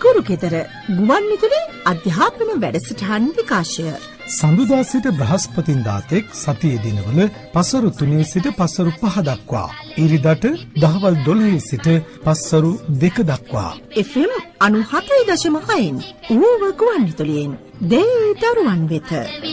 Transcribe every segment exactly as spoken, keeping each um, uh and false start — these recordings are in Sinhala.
කුරුකෙදර ගුවන් විදුලි අධ්‍යාපන වැඩසටහන් විකාශය. සඳුදා සිට බ්‍රහස්පතින්දා තෙක් සතියේ දිනවල පසරු තුනේ සිට පසරු පහ දක්වා, ඉරිදට දහවල් දොළහේ සිට පසරු දෙක දක්වා එෆ් එම් අනූහතයි දශම හයෙන් ඌව ගුවන් විදුලියෙන් දෙයි දරුවන් වෙත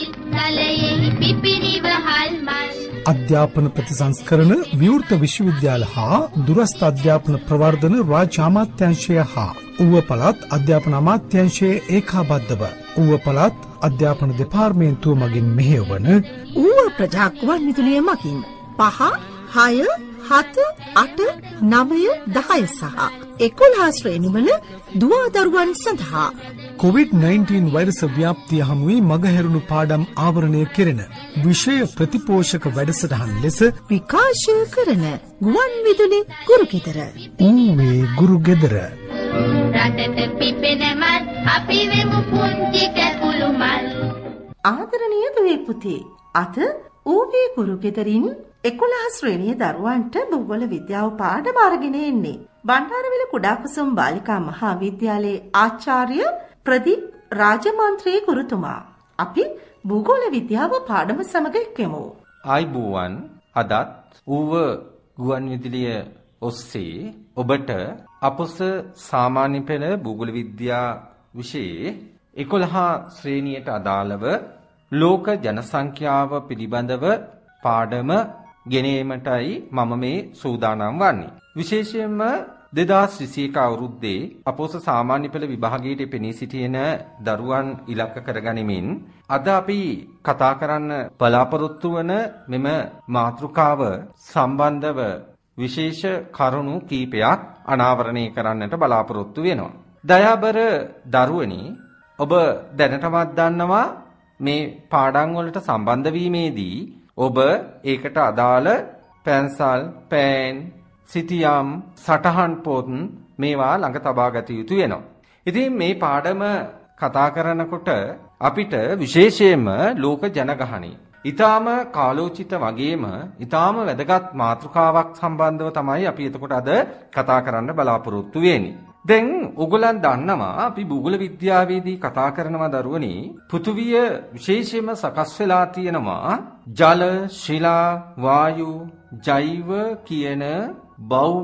අධ්‍යාපන ප්‍රතිසංස්කරණ විවෘත විශ්වවිද්‍යාල හා දුරස්ථ අධ්‍යාපන ප්‍රවර්ධන රාජ්‍ය අමාත්‍යාංශය හා ඌව පළාත් අධ්‍යාපන අමාත්‍යාංශයේ ඒකාබද්ධව ඌව පළාත් අධ්‍යාපන දෙපාර්තමේන්තුව මගින් මෙහෙයවන ඌව ප්‍රජා ගුවන් විදුලිය මගින් පහ හය හත අට නවය දහය සහ එකොළහ ශ්‍රේණිවල දුවා දරුවන් සඳහා කොවිඩ් නයින්ටීන් වෛරස ව්‍යාප්තිය හමුවේ මගහැරුණු පාඩම් ආවරණය කෙරෙන විෂය ප්‍රතිපෝෂක වැඩසටහන් ලෙස විකාශය කරන ගුවන් විදුලි ගුරුගෙදර. ඌවේ ගුරුගෙදර. රටට පිපෙනමත් අපි වෙමු පුංචි කැකුළු මල්. ආදරණීය දුවේ පුතේ, අද ඌවේ ගුරුගෙදරින් එකොළහ ශ්‍රේණියේ දරුවන්ට භූගෝල විද්‍යාව පාඩම අරගෙන එන්නේ. බණ්ඩාරවිල කුඩාකුසුම් බාලිකා මහා විද්‍යාලයේ ආචාර්ය ප්‍රදීප් රාජමන්ත්‍රී ගුරුතුමා. අපි භූගෝල විද්‍යාව පාඩම සමග එක්වෙමු. ආයිබෝවන්. අදත් ඌව ගුවන් විදුලිය ඔස්සේ ඔබට අපොස සාමාන්‍ය පෙළ භූගෝල විද්‍යා විෂයේ එකොළහ ශ්‍රේණියට අදාළව ලෝක ජනසංඛ්‍යාව පිළිබඳව පාඩම ගෙනීමටයි මම මේ සූදානම් වන්නේ. විශේෂයෙන්ම දෙදාස් විසිඑක අවුරුද්දේ අපොස සාමාන්‍ය පෙළ විභාගයට පෙනී සිටින දරුවන් ඉලක්ක කරගනිමින් අද අපි කතා කරන්න බලාපොරොත්තු වන මෙම මාතෘකාව සම්බන්ධව විශේෂ කරුණු කීපයක් අනාවරණය කරන්නට බලාපොරොත්තු වෙනවා. දයාබර දරුවනි, ඔබ දැනටමත් දන්නවා මේ පාඩම් වලට සම්බන්ධ වීමේදී ඔබ ඒකට අදාළ පැන්සල්, පෑන්, සිතියම්, සටහන් පොත් මේවා ළඟ තබා ගත යුතු වෙනවා. ඉතින් මේ පාඩම කතා කරනකොට අපිට විශේෂයෙන්ම ලෝක ජනගහනය ඊටාම කාලෝචිත වගේම ඊටාම වැදගත් මාතෘකාවක් සම්බන්ධව තමයි අපි එතකොට අද කතා කරන්න බලාපොරොත්තු වෙන්නේ. දැන් ඔයගොල්ලන් දන්නවා අපි භූගෝල විද්‍යාවේදී කතා කරනවා දරුවනි, පෘථුවිය විශේෂයෙන්ම සකස් වෙලා තියෙනවා ජල, ශිලා, වායු, ජෛව කියන භෞම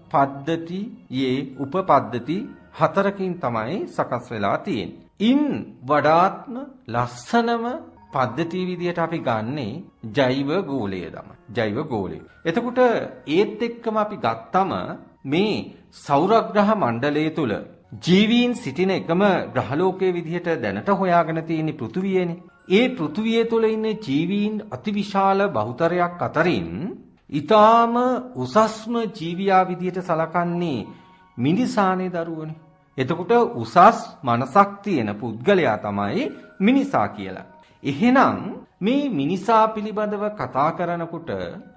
පද්ධති යේ උපපද්ධති හතරකින් තමයි සකස් වෙලා තියෙන්නේ. ඉන් වඩාත්ම ලස්සනම පද්ධතිය විදියට අපි ගන්නේ ජෛව ගෝලය තමයි. ජෛව ගෝලය. එතකොට ඒත් එක්කම අපි ගත්තම මේ සෞරග්‍රහ මණ්ඩලය තුල ජීවීන් සිටින එකම ග්‍රහලෝකයේ විදිහට දැනට හොයාගෙන තියෙන පෘථුවියනේ. ඒ පෘථුවිය තුල ඉන්න ජීවීන් අතිවිශාල බහුතරයක් අතරින් ඊටාම උසස්ම ජීවියා විදිහට සලකන්නේ මිනිසානේ දරුවනේ. එතකොට උසස් මනසක් තියෙන පුද්ගලයා තමයි මිනිසා කියලා. එහෙනම් මේ මිනිසා පිළිබඳව කතා කරනකොට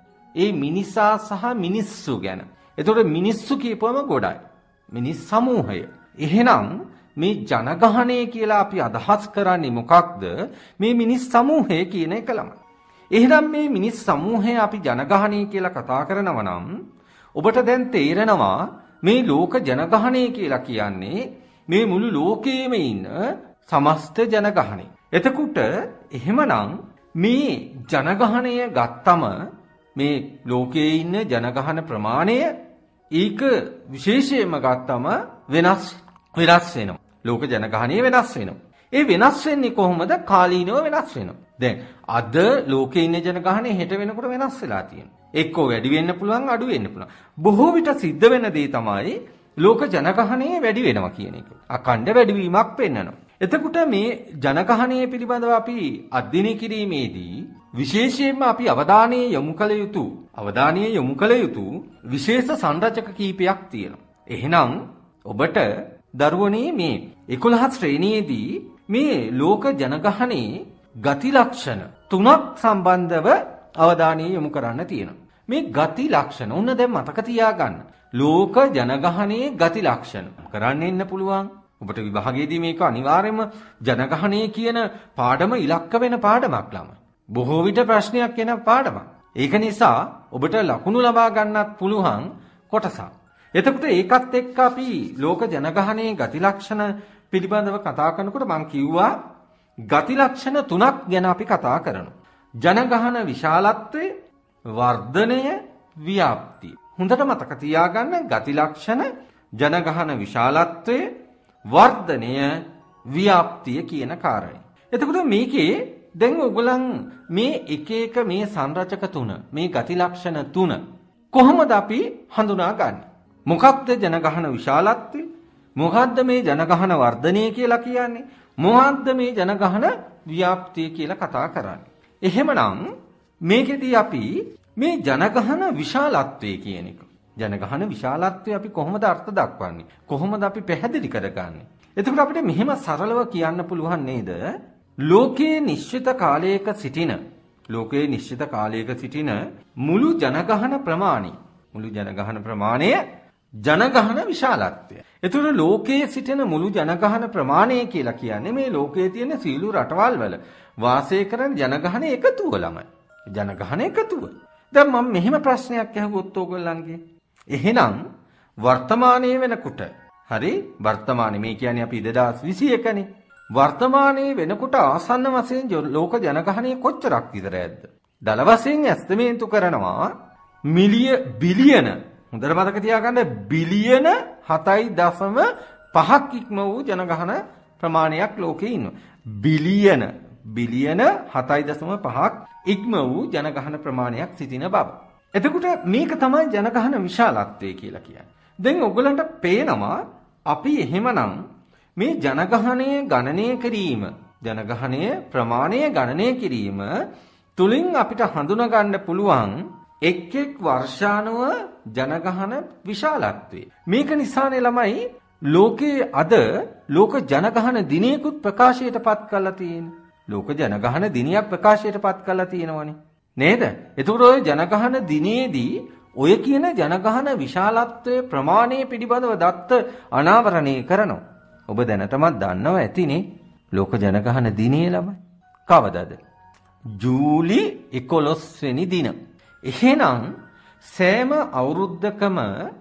ඒ මිනිසා සහ මිනිස්සු ගැන. එතකොට මිනිස්සු කියපුවම ගොඩයි. මිනිස් සමූහය. එහෙනම් මේ ජනගහනය කියලා අපි අදහස් කරන්නේ මොකක්ද? මේ මිනිස් සමූහය කියන එක ළමයි. එහෙනම් මේ මිනිස් සමූහය අපි ජනගහනය කියලා කතා කරනවා නම් ඔබට දැන් තේරෙනවා මේ ලෝක ජනගහනය කියලා කියන්නේ මේ මුළු ලෝකයේම ඉන්න සමස්ත ජනගහනය. එතකොට එහෙමනම් මේ ජනගහනය ගත්තම මේ ලෝකයේ ඉන්න ජනගහන ප්‍රමාණය ඒක විශේෂයෙන්ම ගත්තම වෙනස් වෙනස් වෙනවා. ලෝක ජනගහනය වෙනස් වෙනවා. ඒ වෙනස් වෙන්නේ කොහොමද? කාලීනව වෙනස් වෙනවා. දැන් අද ලෝකයේ ඉන්න ජනගහනය හෙට වෙනකොට වෙනස් වෙලා තියෙනවා. එක්කෝ වැඩි වෙන්න පුළුවන්, අඩු වෙන්න පුළුවන්. බොහෝ විට සිද්ධ වෙන දේ තමයි ලෝක ජනගහනය වැඩි වෙනවා කියන එක. අඛණ්ඩ වැඩිවීමක් පෙන්වනවා. එතකොට මේ ජනගහනය පිළිබඳව අපි අධ්‍යයනය කිරීමේදී විශේෂයෙන්ම අපි අවධානය යොමු කළ යුතු අවධානය යොමු කළ යුතු විශේෂ සංරචක කීපයක් තියෙනවා. එහෙනම් ඔබට දරුවනේ මේ එකොළහ ශ්‍රේණියේදී මේ ලෝක ජනගහනයේ ගති ලක්ෂණ තුනක් සම්බන්ධව අවධානය යොමු කරන්න තියෙනවා. මේ ගති ලක්ෂණ උන්න දැන් මතක තියාගන්න. ලෝක ජනගහනයේ ගති ලක්ෂණ කරන්න ඉන්න පුළුවන්. ඔබට විභාගයේදී මේක අනිවාර්යයෙන්ම ජනගහනය කියන පාඩම ඉලක්ක වෙන පාඩමක් ළමයි. බොහෝ විට ප්‍රශ්නයක් එන පාඩමක්. ඒක නිසා ඔබට ලකුණු ලබා ගන්නත් පුළුවන් කොටසක්. එතකොට ඒකත් එක්ක අපි ලෝක ජනගහනයේ ගති ලක්ෂණ පිළිබඳව කතා කරනකොට මම කිව්වා ගති ලක්ෂණ තුනක් ගැන අපි කතා කරනවා. ජනගහන විශාලත්වය, වර්ධනය, ව්‍යාප්තිය. හොඳට මතක තියාගන්න ගති ලක්ෂණ, ජනගහන විශාලත්වය, වර්ධනය, ව්‍යාප්තිය කියන කාරණේ. එතකොට මේකේ දැන් ඔයගලන් මේ එක එක මේ සංරචක තුන, මේ ගති ලක්ෂණ තුන කොහොමද අපි හඳුනාගන්නේ? මොකක්ද ජනගහන විශාලත්වය? මොකක්ද මේ ජනගහන වර්ධනය කියලා කියන්නේ? මොකක්ද මේ ජනගහන ව්‍යාප්තිය කියලා කතා කරන්නේ? එහෙමනම් මේකෙදී අපි මේ ජනගහන විශාලත්වය කියන එක. ජනගහන විශාලත්වය අපි කොහොමද අර්ථ දක්වන්නේ? කොහොමද අපි පැහැදිලි කරගන්නේ? එතකොට අපිට මෙහෙම සරලව කියන්න පුළුවන් නේද? ලෝකයේ නිශ්චිත කාලයක සිටින ලෝකයේ නිශ්චිත කාලයක සිටින මුළු ජනගහන ප්‍රමාණය මුළු ජනගහන ප්‍රමාණය ජනගහන විශාලත්වය. එතකොට ලෝකයේ සිටින මුළු ජනගහන ප්‍රමාණය කියලා කියන්නේ මේ ලෝකයේ තියෙන සීළු රටවල් වල වාසය කරන ජනගහන එකතුව ළමයි. ජනගහන එකතුව. දැන් මම මෙහෙම ප්‍රශ්නයක් අහුවොත් ඕගොල්ලන්ගේ. එහෙනම් වර්තමානයේ වෙනකොට හරි වර්තමානයේ මේ කියන්නේ අපි දෙදාස් විසි එකනේ. වර්තමානයේ වෙනකොට ආසන්න වශයෙන් ලෝක ජනගහනය කොච්චරක් විතර ඇද්ද? දල වශයෙන් ඇස්තමේන්තු කරනවා මිලිය බිලියන හොඳට මතක තියාගන්න බිලියන හතයි දශම පහක් ඉක්ම වූ ජනගහන ප්‍රමාණයක් ලෝකේ ඉන්නවා. බිලියන බිලියන හතයි දශම පහක් ඉක්ම වූ ජනගහන ප්‍රමාණයක් සිටින බව. එතකොට මේක තමයි ජනගහන විශාලත්වය කියලා කියන්නේ. දැන් ඔයගලන්ට පේනවා අපි එහෙමනම් මේ ජනගහනය ගණනය කිරීම ජනගහනය ප්‍රමාණය ගණනය කිරීම තුලින් අපිට හඳුනා ගන්න පුළුවන් එක් එක් වර්ෂානුව ජනගහන විශාලත්වය. මේක නිසානේ ළමයි ලෝකයේ අද ලෝක ජනගහන දිනයකුත් ප්‍රකාශයට පත් කරලා තියෙන්නේ. ලෝක ජනගහන දිනයක් ප්‍රකාශයට පත් කරලා තියෙනවනේ. නේද? ඒතකොට ඔය ජනගහන දිනේදී ඔය කියන ජනගහන විශාලත්වයේ ප්‍රමාණය පිළිබඳව දත්ත අනාවරණය කරනවා. ඔබ දැනටමත් දන්නව ඇතිනේ ලෝක ජනගහන දිනේ ළමයි. කවදද? ජූලි එකොළොස් වෙනි දින. එහෙනම් සෑම අවුරුද්දකම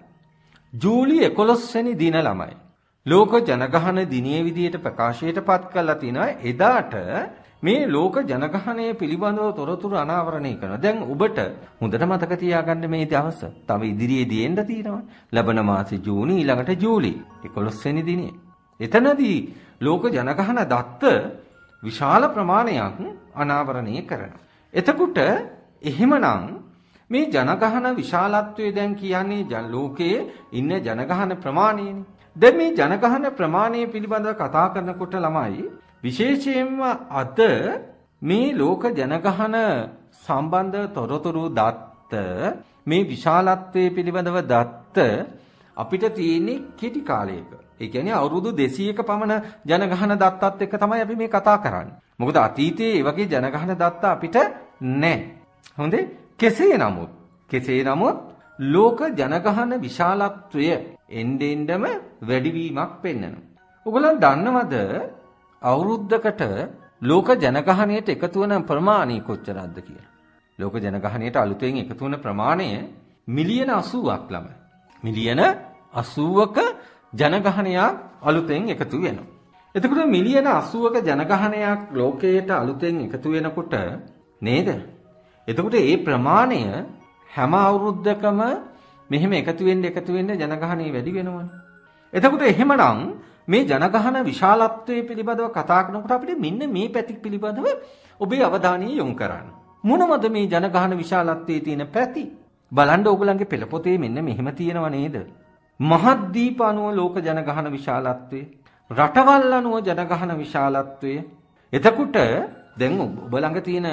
ජූලි එකොළොස් වෙනි දින ළමයි. ලෝක ජනගහන දිනයේ විදියට ප්‍රකාශයට පත් කරලා තිනවා. එදාට මේ ලෝක ජනගහනය පිළිබඳව තොරතුරු අනාවරණය කරනවා. දැන් ඔබට හොඳට මතක තියාගන්න මේ දවස. තව ඉදිරියේදී එන්න තියෙනවා. ලබන මාසේ ජූනි ඊළඟට ජූලි එකොළොස් වෙනි දිනේ. එතනදී ලෝක ජනගහන දත්ත විශාල ප්‍රමාණයක් අනාවරණය කරනවා. එතකොට එහෙමනම් මේ ජනගහන විශාලත්වය දැන් කියන්නේ ලෝකයේ ඉන්න ජනගහන ප්‍රමාණයනේ. දැන් මේ ජනගහන ප්‍රමාණය පිළිබඳව කතා කරනකොට ළමයි විශේෂයෙන්ම අද මේ ලෝක ජනගහන සම්බන්ධ තොරතුරු දත්ත මේ විශාලත්වයේ පිළිබඳව දත්ත අපිට තියෙන්නේ කෙටි කාලයක. ඒ කියන්නේ අවුරුදු දෙසීයක පමණ ජනගහන දත්තත් එක්ක තමයි අපි මේ කතා කරන්නේ. මොකද අතීතයේ මේ වගේ ජනගහන දත්ත අපිට නැහැ. හොඳේ? කෙසේ නමුත් කෙසේ නමුත් ලෝක ජනගහන විශාලත්වය එන්න එන්නම වැඩිවීමක් පෙන්වනවා. ඔයගොල්ලෝ දන්නවද අවුරුද්දකට ලෝක ජනගහනයට එකතු වන ප්‍රමාණය කොච්චරක්ද කියලා? ලෝක ජනගහනයට අලුතෙන් එකතු වන ප්‍රමාණය මිලියන අසූවක් ළමයි. මිලියන අසූවක ජනගහනයක් අලුතෙන් එකතු වෙනවා. එතකොට මිලියන අසූවක ජනගහනයක් ලෝකයට අලුතෙන් එකතු වෙනකොට නේද? එතකොට මේ ප්‍රමාණය හැම අවුරුද්දකම මෙහෙම එකතු වෙන්න එකතු වෙන්න ජනගහනය වැඩි වෙනවනේ. එතකොට එහෙමනම් මේ ජනගහන විශාලත්වයේ පිළිබඳව කතා කරනකොට අපිට මෙන්න මේ පැති පිළිබඳව ඔබේ අවධානය යොමු කරන්න. මොනවද මේ ජනගහන විශාලත්වයේ තියෙන පැති? බලන්න ඕගොල්ලන්ගේ පෙළ පොතේ මෙන්න මෙහෙම තියෙනව නේද? මහද්වීප අනුව ලෝක ජනගහන විශාලත්වය, රටවල් අනුව ජනගහන විශාලත්වය. එතකොට දැන් ඔබ ළඟ තියෙන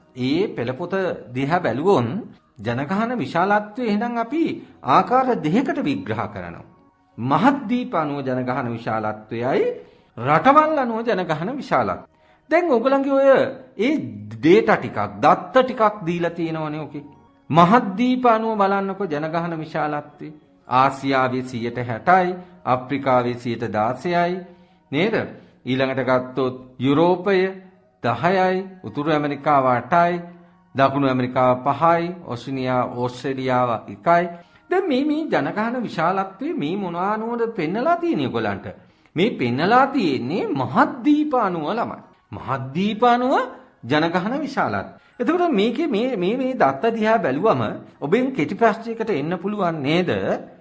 ඒ පෙළ පොත දිහා බැලුවොත් ජනගහන විශාලත්වය එහෙනම් අපි ආකාර දෙකකට විග්‍රහ කරනවා. මහද්වීප අනුව ජනගහන විශාලත්වයයි රටවල් අනුව ජනගහන විශාලත්වය. දැන් ඔයගලන්ගේ ඔය ඒ ඩේටා ටිකක් දත්ත ටිකක් දීලා තියෙනවනේ ඔකේ. මහද්වීප අනුව බලන්නකො ජනගහන විශාලත්වය. ආසියාවේ සියයට හැටයි, අප්‍රිකාවේ සියයට දාසයයි නේද? ඊළඟට ගත්තොත් යුරෝපය දහයයි, උතුරු ඇමරිකාව අටයි, දකුණු ඇමරිකාව පහයි, ඕෂිනියා ඕස්ට්‍රේලියාව එකයි. දැන් මේ මේ ජනගහන විශාලත්වයේ මේ මොනවා අනුවද පෙන්නලා තියෙන්නේ ඔයගලන්ට? මේ පෙන්නලා තියෙන්නේ මහද්දීප අණුව ළමයි. මහද්දීප අණුව ජනගහන විශාලත්වය. එතකොට මේකේ මේ මේ මේ දත්ත දිහා බැලුවම ඔබෙන් කෙටි ප්‍රශ්නයකට එන්න පුළුවන් නේද?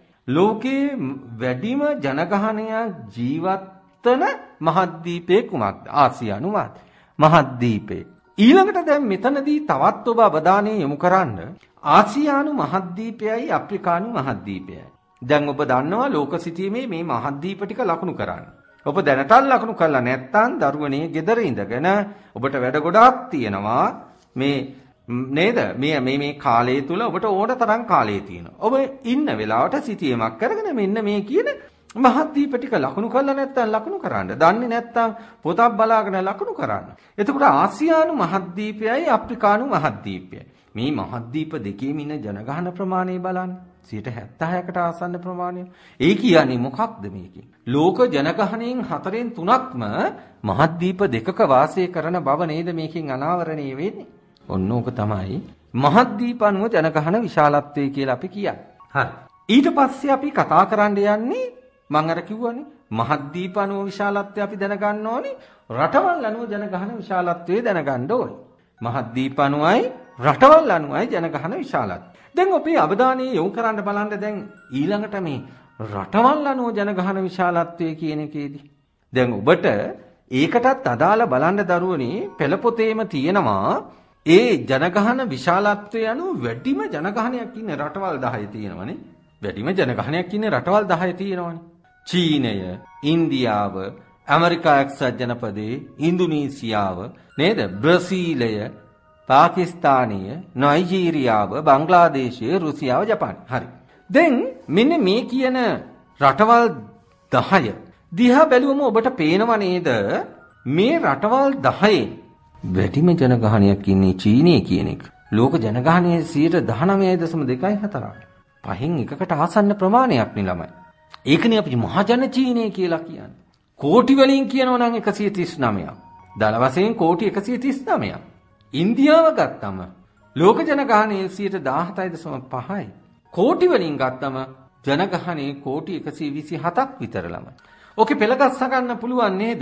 ලෝකේ වැඩිම ජනගහනයක් ජීවත් වන මහද්දීපේ කුමක්ද? ආසියානු මහද්දීපේ. ඊළඟට දැන් මෙතනදී තවත් ඔබ අවධානය යොමු කරන්න ආසියානු මහද්දීපයයි අප්‍රිකානු මහද්දීපයයි. දැන් ඔබ දන්නවා ලෝක සිටීමේ මේ මහද්දීප ටික ලකුණු කරන්න. ඔබ දැනටත් ලකුණු කරලා නැත්නම් දරුවනේ ගෙදර ඉඳගෙන ඔබට වැඩ ගොඩාක් තියෙනවා. මේ නේද? මේ මේ මේ කාලය තුල ඔබට ඕන තරම් කාලය තියෙනවා. ඔබ ඉන්න වෙලාවට සිටීමක් කරගෙන මෙන්න මේ කියන මහද්දීප ටික ලකුණු කරලා නැත්නම් ලකුණු කරන්න. දන්නේ නැත්නම් පොතක් බලාගෙන ලකුණු කරන්න. එතකොට ආසියානු මහද්දීපයයි අප්‍රිකානු මහද්දීපයයි. මේ මහද්දීප දෙකේම ඉන්න ජනගහන ප්‍රමාණය බලන්න. සියයට හැත්තෑහකට ආසන්න ප්‍රමාණය. ඒ කියන්නේ මොකක්ද මේකේ? ලෝක ජනගහනයෙන් හතරෙන් තුනක්ම මහද්දීප දෙකක වාසය කරන බව නේද මේකෙන් අනාවරණය වෙන්නේ? ඔන්න ඕක තමයි මහද්දීප අණුව ජනගහන විශාලත්වය කියලා අපි කියන්නේ. හරි. ඊට පස්සේ අපි කතා කරන්න යන්නේ මම අර කිව්වනේ මහද්දීප අණුව විශාලත්වය අපි දැනගන්න ඕනේ. රටවල් අණුව ජනගහන විශාලත්වය දැනගන්න ඕනේ. මහද්දීප අණුවයි රටවල් අණුවයි ජනගහන විශාලත්වය. දැන් අපි අවධානය යොමු කරන්න බලන්න දැන් ඊළඟට මේ රටවල් අණුව ජනගහන විශාලත්වය කියන එකේදී දැන් ඔබට ඒකටත් අදාළ බලන්න දරුවනේ පෙළ පොතේම තියෙනවා ඒ ජනගහන විශාලත්වය අනුව වැඩිම ජනගහනයක් ඉන්න රටවල් දහය තියෙනවනේ. වැඩිම ජනගහනයක් ඉන්න රටවල් දහය තියෙනවනේ. චීනය, ඉන්දියාව, ඇමරිකා එක්සත් ජනපදයේ, ඉන්දුනීසියාව, නේද? බ්‍රසීලය, පාකිස්තානය, නයිජීරියාව, බංග්ලාදේශය, රුසියාව, ජපානය. හරි. දැන් මෙන්න මේ කියන රටවල් දහය දිහා බැලුවම ඔබට පේනව නේද මේ රටවල් දහයෙන් වැඩිම ජනගහනයක් ඉන්නේ චීනය කියන එක. ලෝක ජනගහනයේ සියයට දහනවය දශම දෙකයි හතරයි. පහෙන් එකකට ආසන්න ප්‍රමාණයක් නේ ළමයි. ඒකනේ අපි මහජන චීනය කියලා කියන්නේ. කෝටි වලින් කියනවා නම් එකසිය තිස් නවයක්. දල වශයෙන් කෝටි එකසිය තිස් නවයක්. ඉන්දියාව ගත්තම ලෝක ජනගහනයේ සියයට දාහතයි දශම පහයි. කෝටි වලින් ගත්තම ජනගහනයේ කෝටි එකසිය විසි හතක් විතර ළමයි. ඕකේ පෙළගස්ස ගන්න පුළුවන් නේද?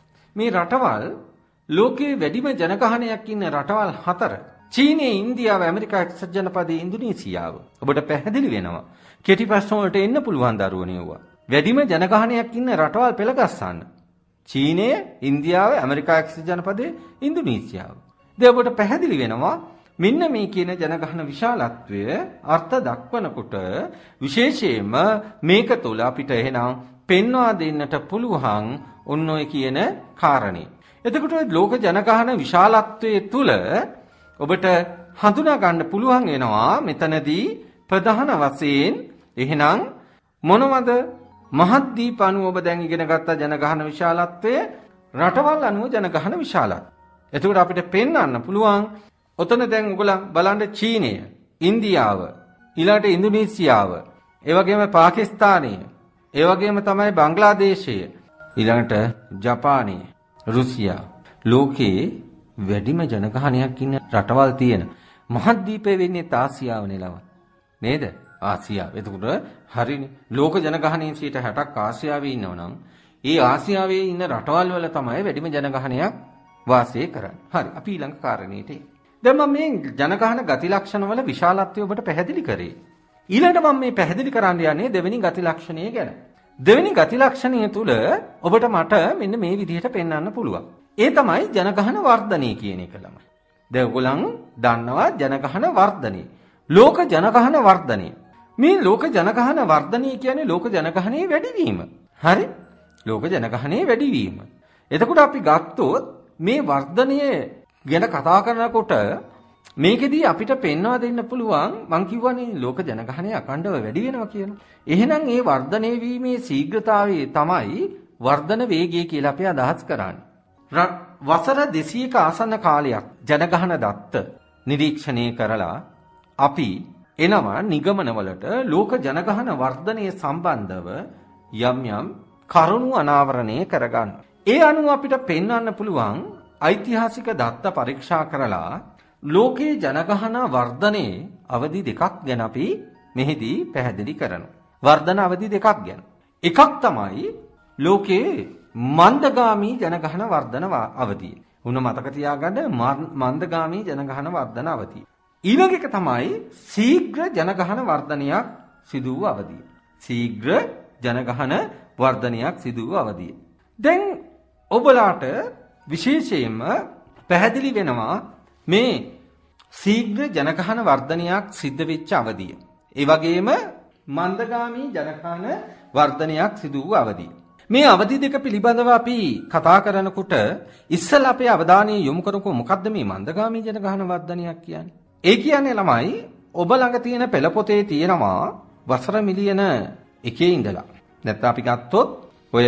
මේ රටවල් ලෝකයේ වැඩිම ජනගහනයක් ඉන්න රටවල් හතර. චීනය, ඉන්දියාව, ඇමරිකා එක්සත් ජනපදයේ, ඉන්දුනීසියාව. ඔබට පැහැදිලි වෙනවා. කෙටි ප්‍රශ්න වලට එන්න පුළුවන් දරුවනේ වුණා. වැඩිම ජනගහනයක් ඉන්න රටවල් පෙළගස්සන්න. චීනය, ඉන්දියාව, ඇමරිකා එක්සත් ජනපදයේ, ඉන්දුනීසියාව. දැන් ඔබට පැහැදිලි වෙනවා මෙන්න මේ කියන ජනගහන විශාලත්වය අර්ථ දක්වනකොට විශේෂයෙන්ම මේක තුළ අපිට එහෙනම් පෙන්වා දෙන්නට පුළුවන් ඔන්න ඔය කියන කාරණේ. එතකොට ලෝක ජනගහන විශාලත්වයේ තුල ඔබට හඳුනා ගන්න පුළුවන් වෙනවා මෙතනදී ප්‍රධාන වශයෙන් එහෙනම් මොනවද මහද්දීප අණුව ඔබ දැන් ඉගෙන ගත්ත ජනගහන විශාලත්වය රටවල් අණුව ජනගහන විශාලත්වය. එතකොට අපිට පෙන්වන්න පුළුවන් ඔතන දැන් ඔයගොල්ලන් බලන්න චීනය, ඉන්දියාව, ඊළඟට ඉන්දුනීසියාව, ඒ වගේම පාකිස්තානය, ඒ වගේම තමයි බංග්ලාදේශය, ඊළඟට ජපානය, රුසියා. ලෝකේ වැඩිම ජනගහනයක් ඉන්න රටවල් තියෙන මහද්වීපය වෙන්නේ ආසියාව නෙලව. නේද? ආසියාව. එතකොට හරිනේ. ලෝක ජනගහනයෙන් සියයට හැටක් ආසියාවේ ඉන්නවනම් ඒ ආසියාවේ ඉන්න රටවල් වල තමයි වැඩිම ජනගහනයක් වාසය කරන්නේ. හරි. අපි ඊළඟ කාරණේට එමු. දැන් මම මේ ජනගහන ගති ලක්ෂණ වල විශාලත්වය ඔබට පැහැදිලි කරේ. ඊළඟට මම මේ පැහැදිලි කරන්න යන්නේ දෙවෙනි ගති ලක්ෂණය ගැන. දෙවෙනි ගති ලක්ෂණය තුල ඔබට මට මෙන්න මේ විදිහට පෙන්වන්න පුළුවන්. ඒ තමයි ජනගහන වර්ධනය කියන එක ළමයි. දැන් ඔයගොල්ලන් දන්නවා ජනගහන වර්ධනය. ලෝක ජනගහන වර්ධනය. මේ ලෝක ජනගහන වර්ධනය කියන්නේ ලෝක ජනගහනයේ වැඩිවීම. හරි? ලෝක ජනගහනයේ වැඩිවීම. එතකොට අපි ගත්තොත් මේ වර්ධනය ගැන කතා කරනකොට මේකෙදී අපිට පෙන්වා දෙන්න පුළුවන් මං කියවනේ ලෝක ජනගහනය අඛණ්ඩව වැඩි වෙනවා කියලා. එහෙනම් ඒ වර්ධනය වීමේ ශීඝ්‍රතාවය තමයි වර්ධන වේගය කියලා අපි අදහස් කරන්නේ. වසර දෙසීයක ආසන්න කාලයක් ජනගහන දත්ත නිරීක්ෂණය කරලා අපි එනවා නිගමනවලට ලෝක ජනගහන වර්ධනය සම්බන්ධව යම් යම් කරුණු අනාවරණය කරගන්න. ඒ අනුව අපිට පෙන්වන්න පුළුවන් ඓතිහාසික දත්ත පරීක්ෂා කරලා ලෝකයේ ජනගහන වර්ධනයේ අවධි දෙකක් ගැන අපි මෙහිදී පැහැදිලි කරනවා. වර්ධන අවධි දෙකක් ගැන. එකක් තමයි ලෝකයේ මන්දගාමී ජනගහන වර්ධන අවධිය. උන මතක තියාගන්න මන්දගාමී ජනගහන වර්ධන අවධිය. ඊළඟ එක තමයි ශීඝ්‍ර ජනගහන වර්ධනයක් සිදු වූ අවධිය. ශීඝ්‍ර ජනගහන වර්ධනයක් සිදු වූ අවධිය. දැන් ඔබලාට විශේෂයෙන්ම පැහැදිලි වෙනවා මේ ශීඝ්‍ර ජනගහන වර්ධනයක් සිද්ධ වෙච්ච අවධිය. ඒ වගේම මන්දගාමී ජනගහන වර්ධනයක් සිදු වූ අවධිය. මේ අවධි දෙක පිළිබඳව අපි කතා කරනකොට ඉස්සෙල්ලා අපේ අවධානය යොමු කරමු මොකද්ද මේ මන්දගාමී ජනගහන වර්ධනයක් කියන්නේ? ඒ කියන්නේ ළමයි ඔබ ළඟ තියෙන පෙළ පොතේ තියෙනවා වසර මිලියන එකේ ඉඳලා. නැත්නම් අපි ගත්තොත් ඔය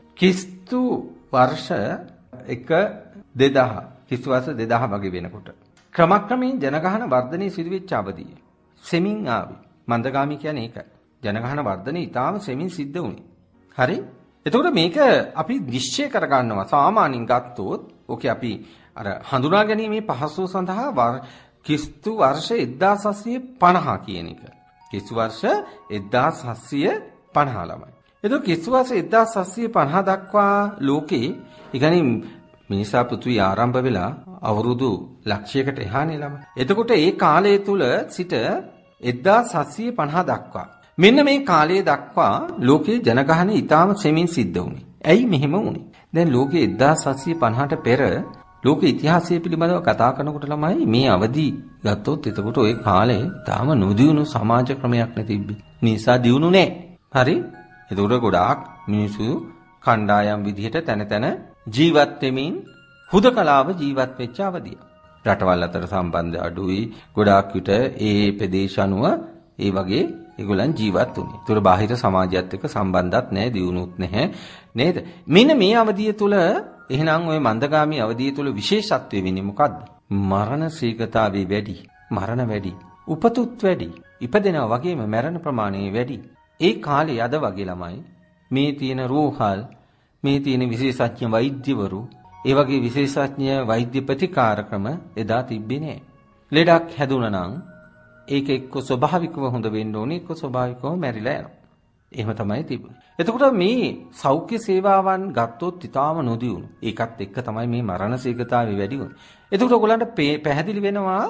කිස්තු වර්ෂ එක දෙදාහ කිස්තු වර්ෂ දෙදාහ වගේ වෙනකොට ක්‍රමක්‍රමයෙන් ජනගහන වර්ධනයේ සිදුවෙච්ච අවධිය. සෙමින් ආවේ. මන්දගාමී කියන්නේ ඒකයි. ජනගහන වර්ධනය ඊටාම සෙමින් සිද්ධ වුණේ. හරි? එතකොට මේක අපි නිශ්චය කරගන්නවා සාමාන්‍යයෙන් ගත්තොත් ඕකේ අපි අර හඳුනා ගැනීමේ පහසුව සඳහා කිස්තු වර්ෂ එක්දාස් හත්සිය පනහ කියන එක. කිස්තු වර්ෂ එක්දාස් හත්සිය පනහ ළමයි. එතකොට කිස්තු වර්ෂ එක්දාස් හත්සිය පනහ දක්වා ලෝකේ ඉගැනීම් මිනිසා පෘථිවි ආරම්භ වෙලා අවුරුදු ලක්ෂයකට එහානේ ළමයි. එතකොට ඒ කාලය තුල සිට එක්දාස් හත්සිය පනහ දක්වා මෙන්න මේ කාලය දක්වා ලෝකයේ ජනගහනය ඊටාම සෙමින් සිද්ධ වුණේ. ඇයි මෙහෙම වුණේ? දැන් ලෝකයේ එක්දාස් හත්සිය පනහට පෙර ලෝක ඉතිහාසය පිළිබඳව කතා කරනකොට ළමයි මේ අවදි ගත්තොත් එතකොට ওই කාලේ තාම නොදියුණු සමාජ ක්‍රමයක් නේ තිබ්බේ. නිසා දියුණු නෑ. හරි? එතකොට ගොඩාක් මිනිස්සු කණ්ඩායම් විදිහට තැන තැන ජීවත් වෙමින් හුදකලාව ජීවත් වෙච්ච අවදිය. රටවල් අතර සම්බන්ධ අඩුයි. ගොඩාක් විට ඒ ප්‍රදේශ අනුව ඒ වගේ ඒගොල්ලන් ජීවත් වුණේ. ඒතර බාහිර සමාජයත් එක්ක සම්බන්ධයක් නැහැ, දියුණුත් නැහැ නේද? මෙන්න මේ අවධිය තුල එහෙනම් ওই මන්දගාමී අවධිය තුල විශේෂත්වය වෙන්නේ මොකද්ද? මරණ ශීඝ්‍රතාවය වැඩි, මරණ වැඩි, උපතුත් වැඩි, ඉපදෙනවා වගේම මරණ ප්‍රමාණය වැඩි. ඒ කාලේ අද වගේ ළමයි මේ තියෙන රෝහල්, මේ තියෙන විශේෂඥ වෛද්‍යවරු, ඒ වගේ විශේෂඥ වෛද්‍ය ප්‍රතිකාර ක්‍රම එදා තිබ්බේ නැහැ. ලෙඩක් හැදුනා නම් ඒක එක්ක ස්වභාවිකව හොඳ වෙන්න ඕනේ, එක්ක ස්වභාවිකව මැරිලා යනවා. එහෙම තමයි තිබුණේ. එතකොට මේ සෞඛ්‍ය සේවාවන් ගත්තොත් ඊටාම නොදියුණු. ඒකත් එක්ක තමයි මේ මරණ ශීඝ්‍රතාවය වැඩි වුනේ. එතකොට ඔයගොල්ලන්ට පැහැදිලි වෙනවා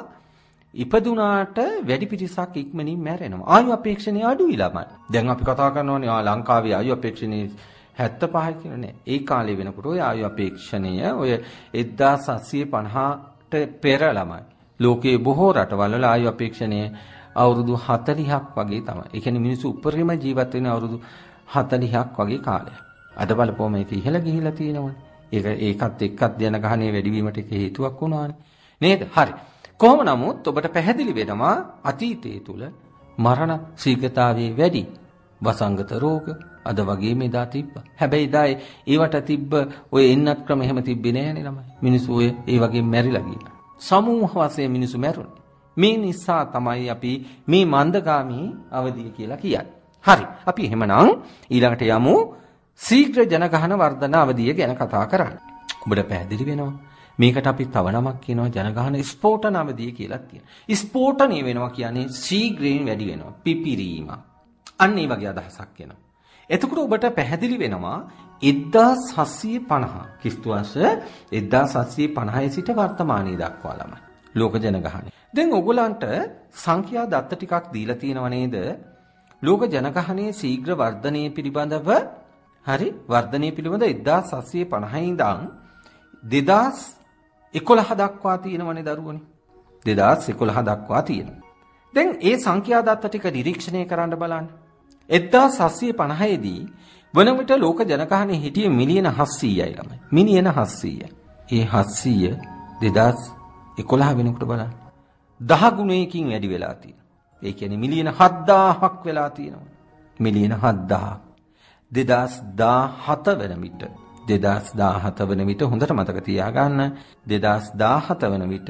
ඉපදුනාට වැඩි පිරිසක් ඉක්මනින් මැරෙනවා. ආයු අපේක්ෂණය අඩුයි ළමයි. දැන් අපි කතා කරනවානේ ආ ලංකාවේ ආයු අපේක්ෂණය හැත්තෑ පහයි කියලා නේ. ඒ කාලේ වෙනකොට ඔය ආයු අපේක්ෂණය ඔය එක්දාස් හත්සිය පනහට පෙර ළමයි. ලෝකයේ බොහෝ රටවල් වල ආයු අපේක්ෂණය අවුරුදු හතළිහක් වගේ තමයි. ඒ කියන්නේ මිනිස්සු උපරිම ජීවත් වෙන අවුරුදු හතළිහක් වගේ කාලයක්. අද බලපුවම ඒක ඉහළ ගිහිලා තියෙනවනේ. ඒක ඒකත් එක්කත් ජනගහනය වැඩි වීමට ඒක හේතුවක් වුණානේ. නේද? හරි. කොහොම නමුත් ඔබට පැහැදිලි වෙනවා අතීතයේ තුල මරණ ශීඝ්‍රතාවයේ වැඩි වසංගත රෝග අද වගේ මෙදා තිබ්බා. හැබැයි එදා ඒවට තිබ්බ ඔය එන්නත් ක්‍රම එහෙම තිබ්බේ නෑනේ ළමයි. මිනිස්සු ඔය ඒ වගේ මැරිලා ගියා. සමූහ වශයෙන් මිනිස්සු මැරුණා. මේ නිසා තමයි අපි මේ මන්දගාමී අවධිය කියලා කියන්නේ. හරි. අපි එහෙමනම් ඊළඟට යමු ශීඝ්‍ර ජනගහන වර්ධන අවධිය ගැන කතා කරන්න. ඔබට පැහැදිලි වෙනවා. මේකට අපි තව නමක් කියනවා ජනගහන ස්ෆෝටන අවධිය කියලා කියනවා. ස්ෆෝටනය වෙනවා කියන්නේ ශීඝ්‍රයෙන් වැඩි වෙනවා. පිපිරීම. අන්න ඒ වගේ අදහසක් එනවා. එතකොට ඔබට පැහැදිලි වෙනවා එක්දාස් හත්සිය පනහ ක්‍රිස්තු වර්ෂ එක්දාස් හත්සිය පනහේ සිට වර්තමානයේ දක්වා ළමයි. ලෝක ජනගහනය. දැන් ඔයගලන්ට සංඛ්‍යා දත්ත ටිකක් දීලා තියෙනව නේද? ලෝක ජනගහනයේ ශීඝ්‍ර වර්ධනය පිළිබඳව හරි වර්ධනය පිළිබඳ එක්දාස් හත්සිය පනහේ ඉඳන් දෙදාස් එකොළහ දක්වා තියෙනවනේ දරුවනේ. දෙදාස් එකොළහ දක්වා තියෙනවා. දැන් ඒ සංඛ්‍යා දත්ත ටික නිරීක්ෂණය කරන්න බලන්න. එක්දාස් හත්සිය පනහේ දී වන විට ලෝක ජනගහනය හිටියේ මිලියන හත්සීයයි ළමයි. මිලියන හත්සීය. ඒ හත්සීය දෙදාස් එකොළහ වෙනකොට බලන්න. දහ ගුණයකින් වැඩි වෙලා තියෙනවා. ඒ කියන්නේ මිලියන හත්දාහක් වෙලා තියෙනවා. මිලියන හත්දාහක්. දෙදාස් දාහත වෙන විට දෙදාස් දාහත වෙන විට හොඳට මතක තියාගන්න දෙදාස් දාහත වෙන විට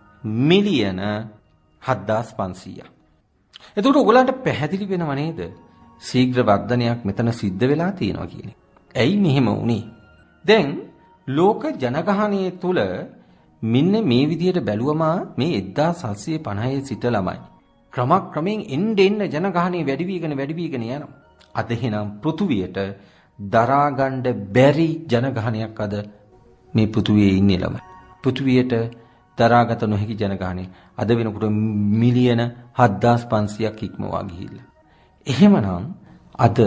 මිලියන හත්දාස් පන්සීයක්. එතකොට ඔයගලන්ට පැහැදිලි වෙනව නේද? ශීඝ්‍ර වර්ධනයක් මෙතන සිද්ධ වෙලා තියෙනවා කියන්නේ. ඇයි මෙහෙම වුනේ? දැන් ලෝක ජනගහනය තුල මෙන්න මේ විදිහට බැලුවම මේ එක්දාස් හත්සිය පනහේ සිට ළමයි ක්‍රමක්‍රමයෙන් එන්න එන්න ජනගහනය වැඩි වීගෙන වැඩි වීගෙන යනවා. අද එහෙනම් පෘථුවියට දරා ගන්න බැරි ජනගහනයක් අද මේ පෘථුවියේ ඉන්නේ ළමයි. පෘථුවියට දරාගත නොහැකි ජනගහනය අද වෙනකොට මිලියන හත්දාස් පන්සීයක් ඉක්මවා ගිහිල්ලා. එහෙමනම් අද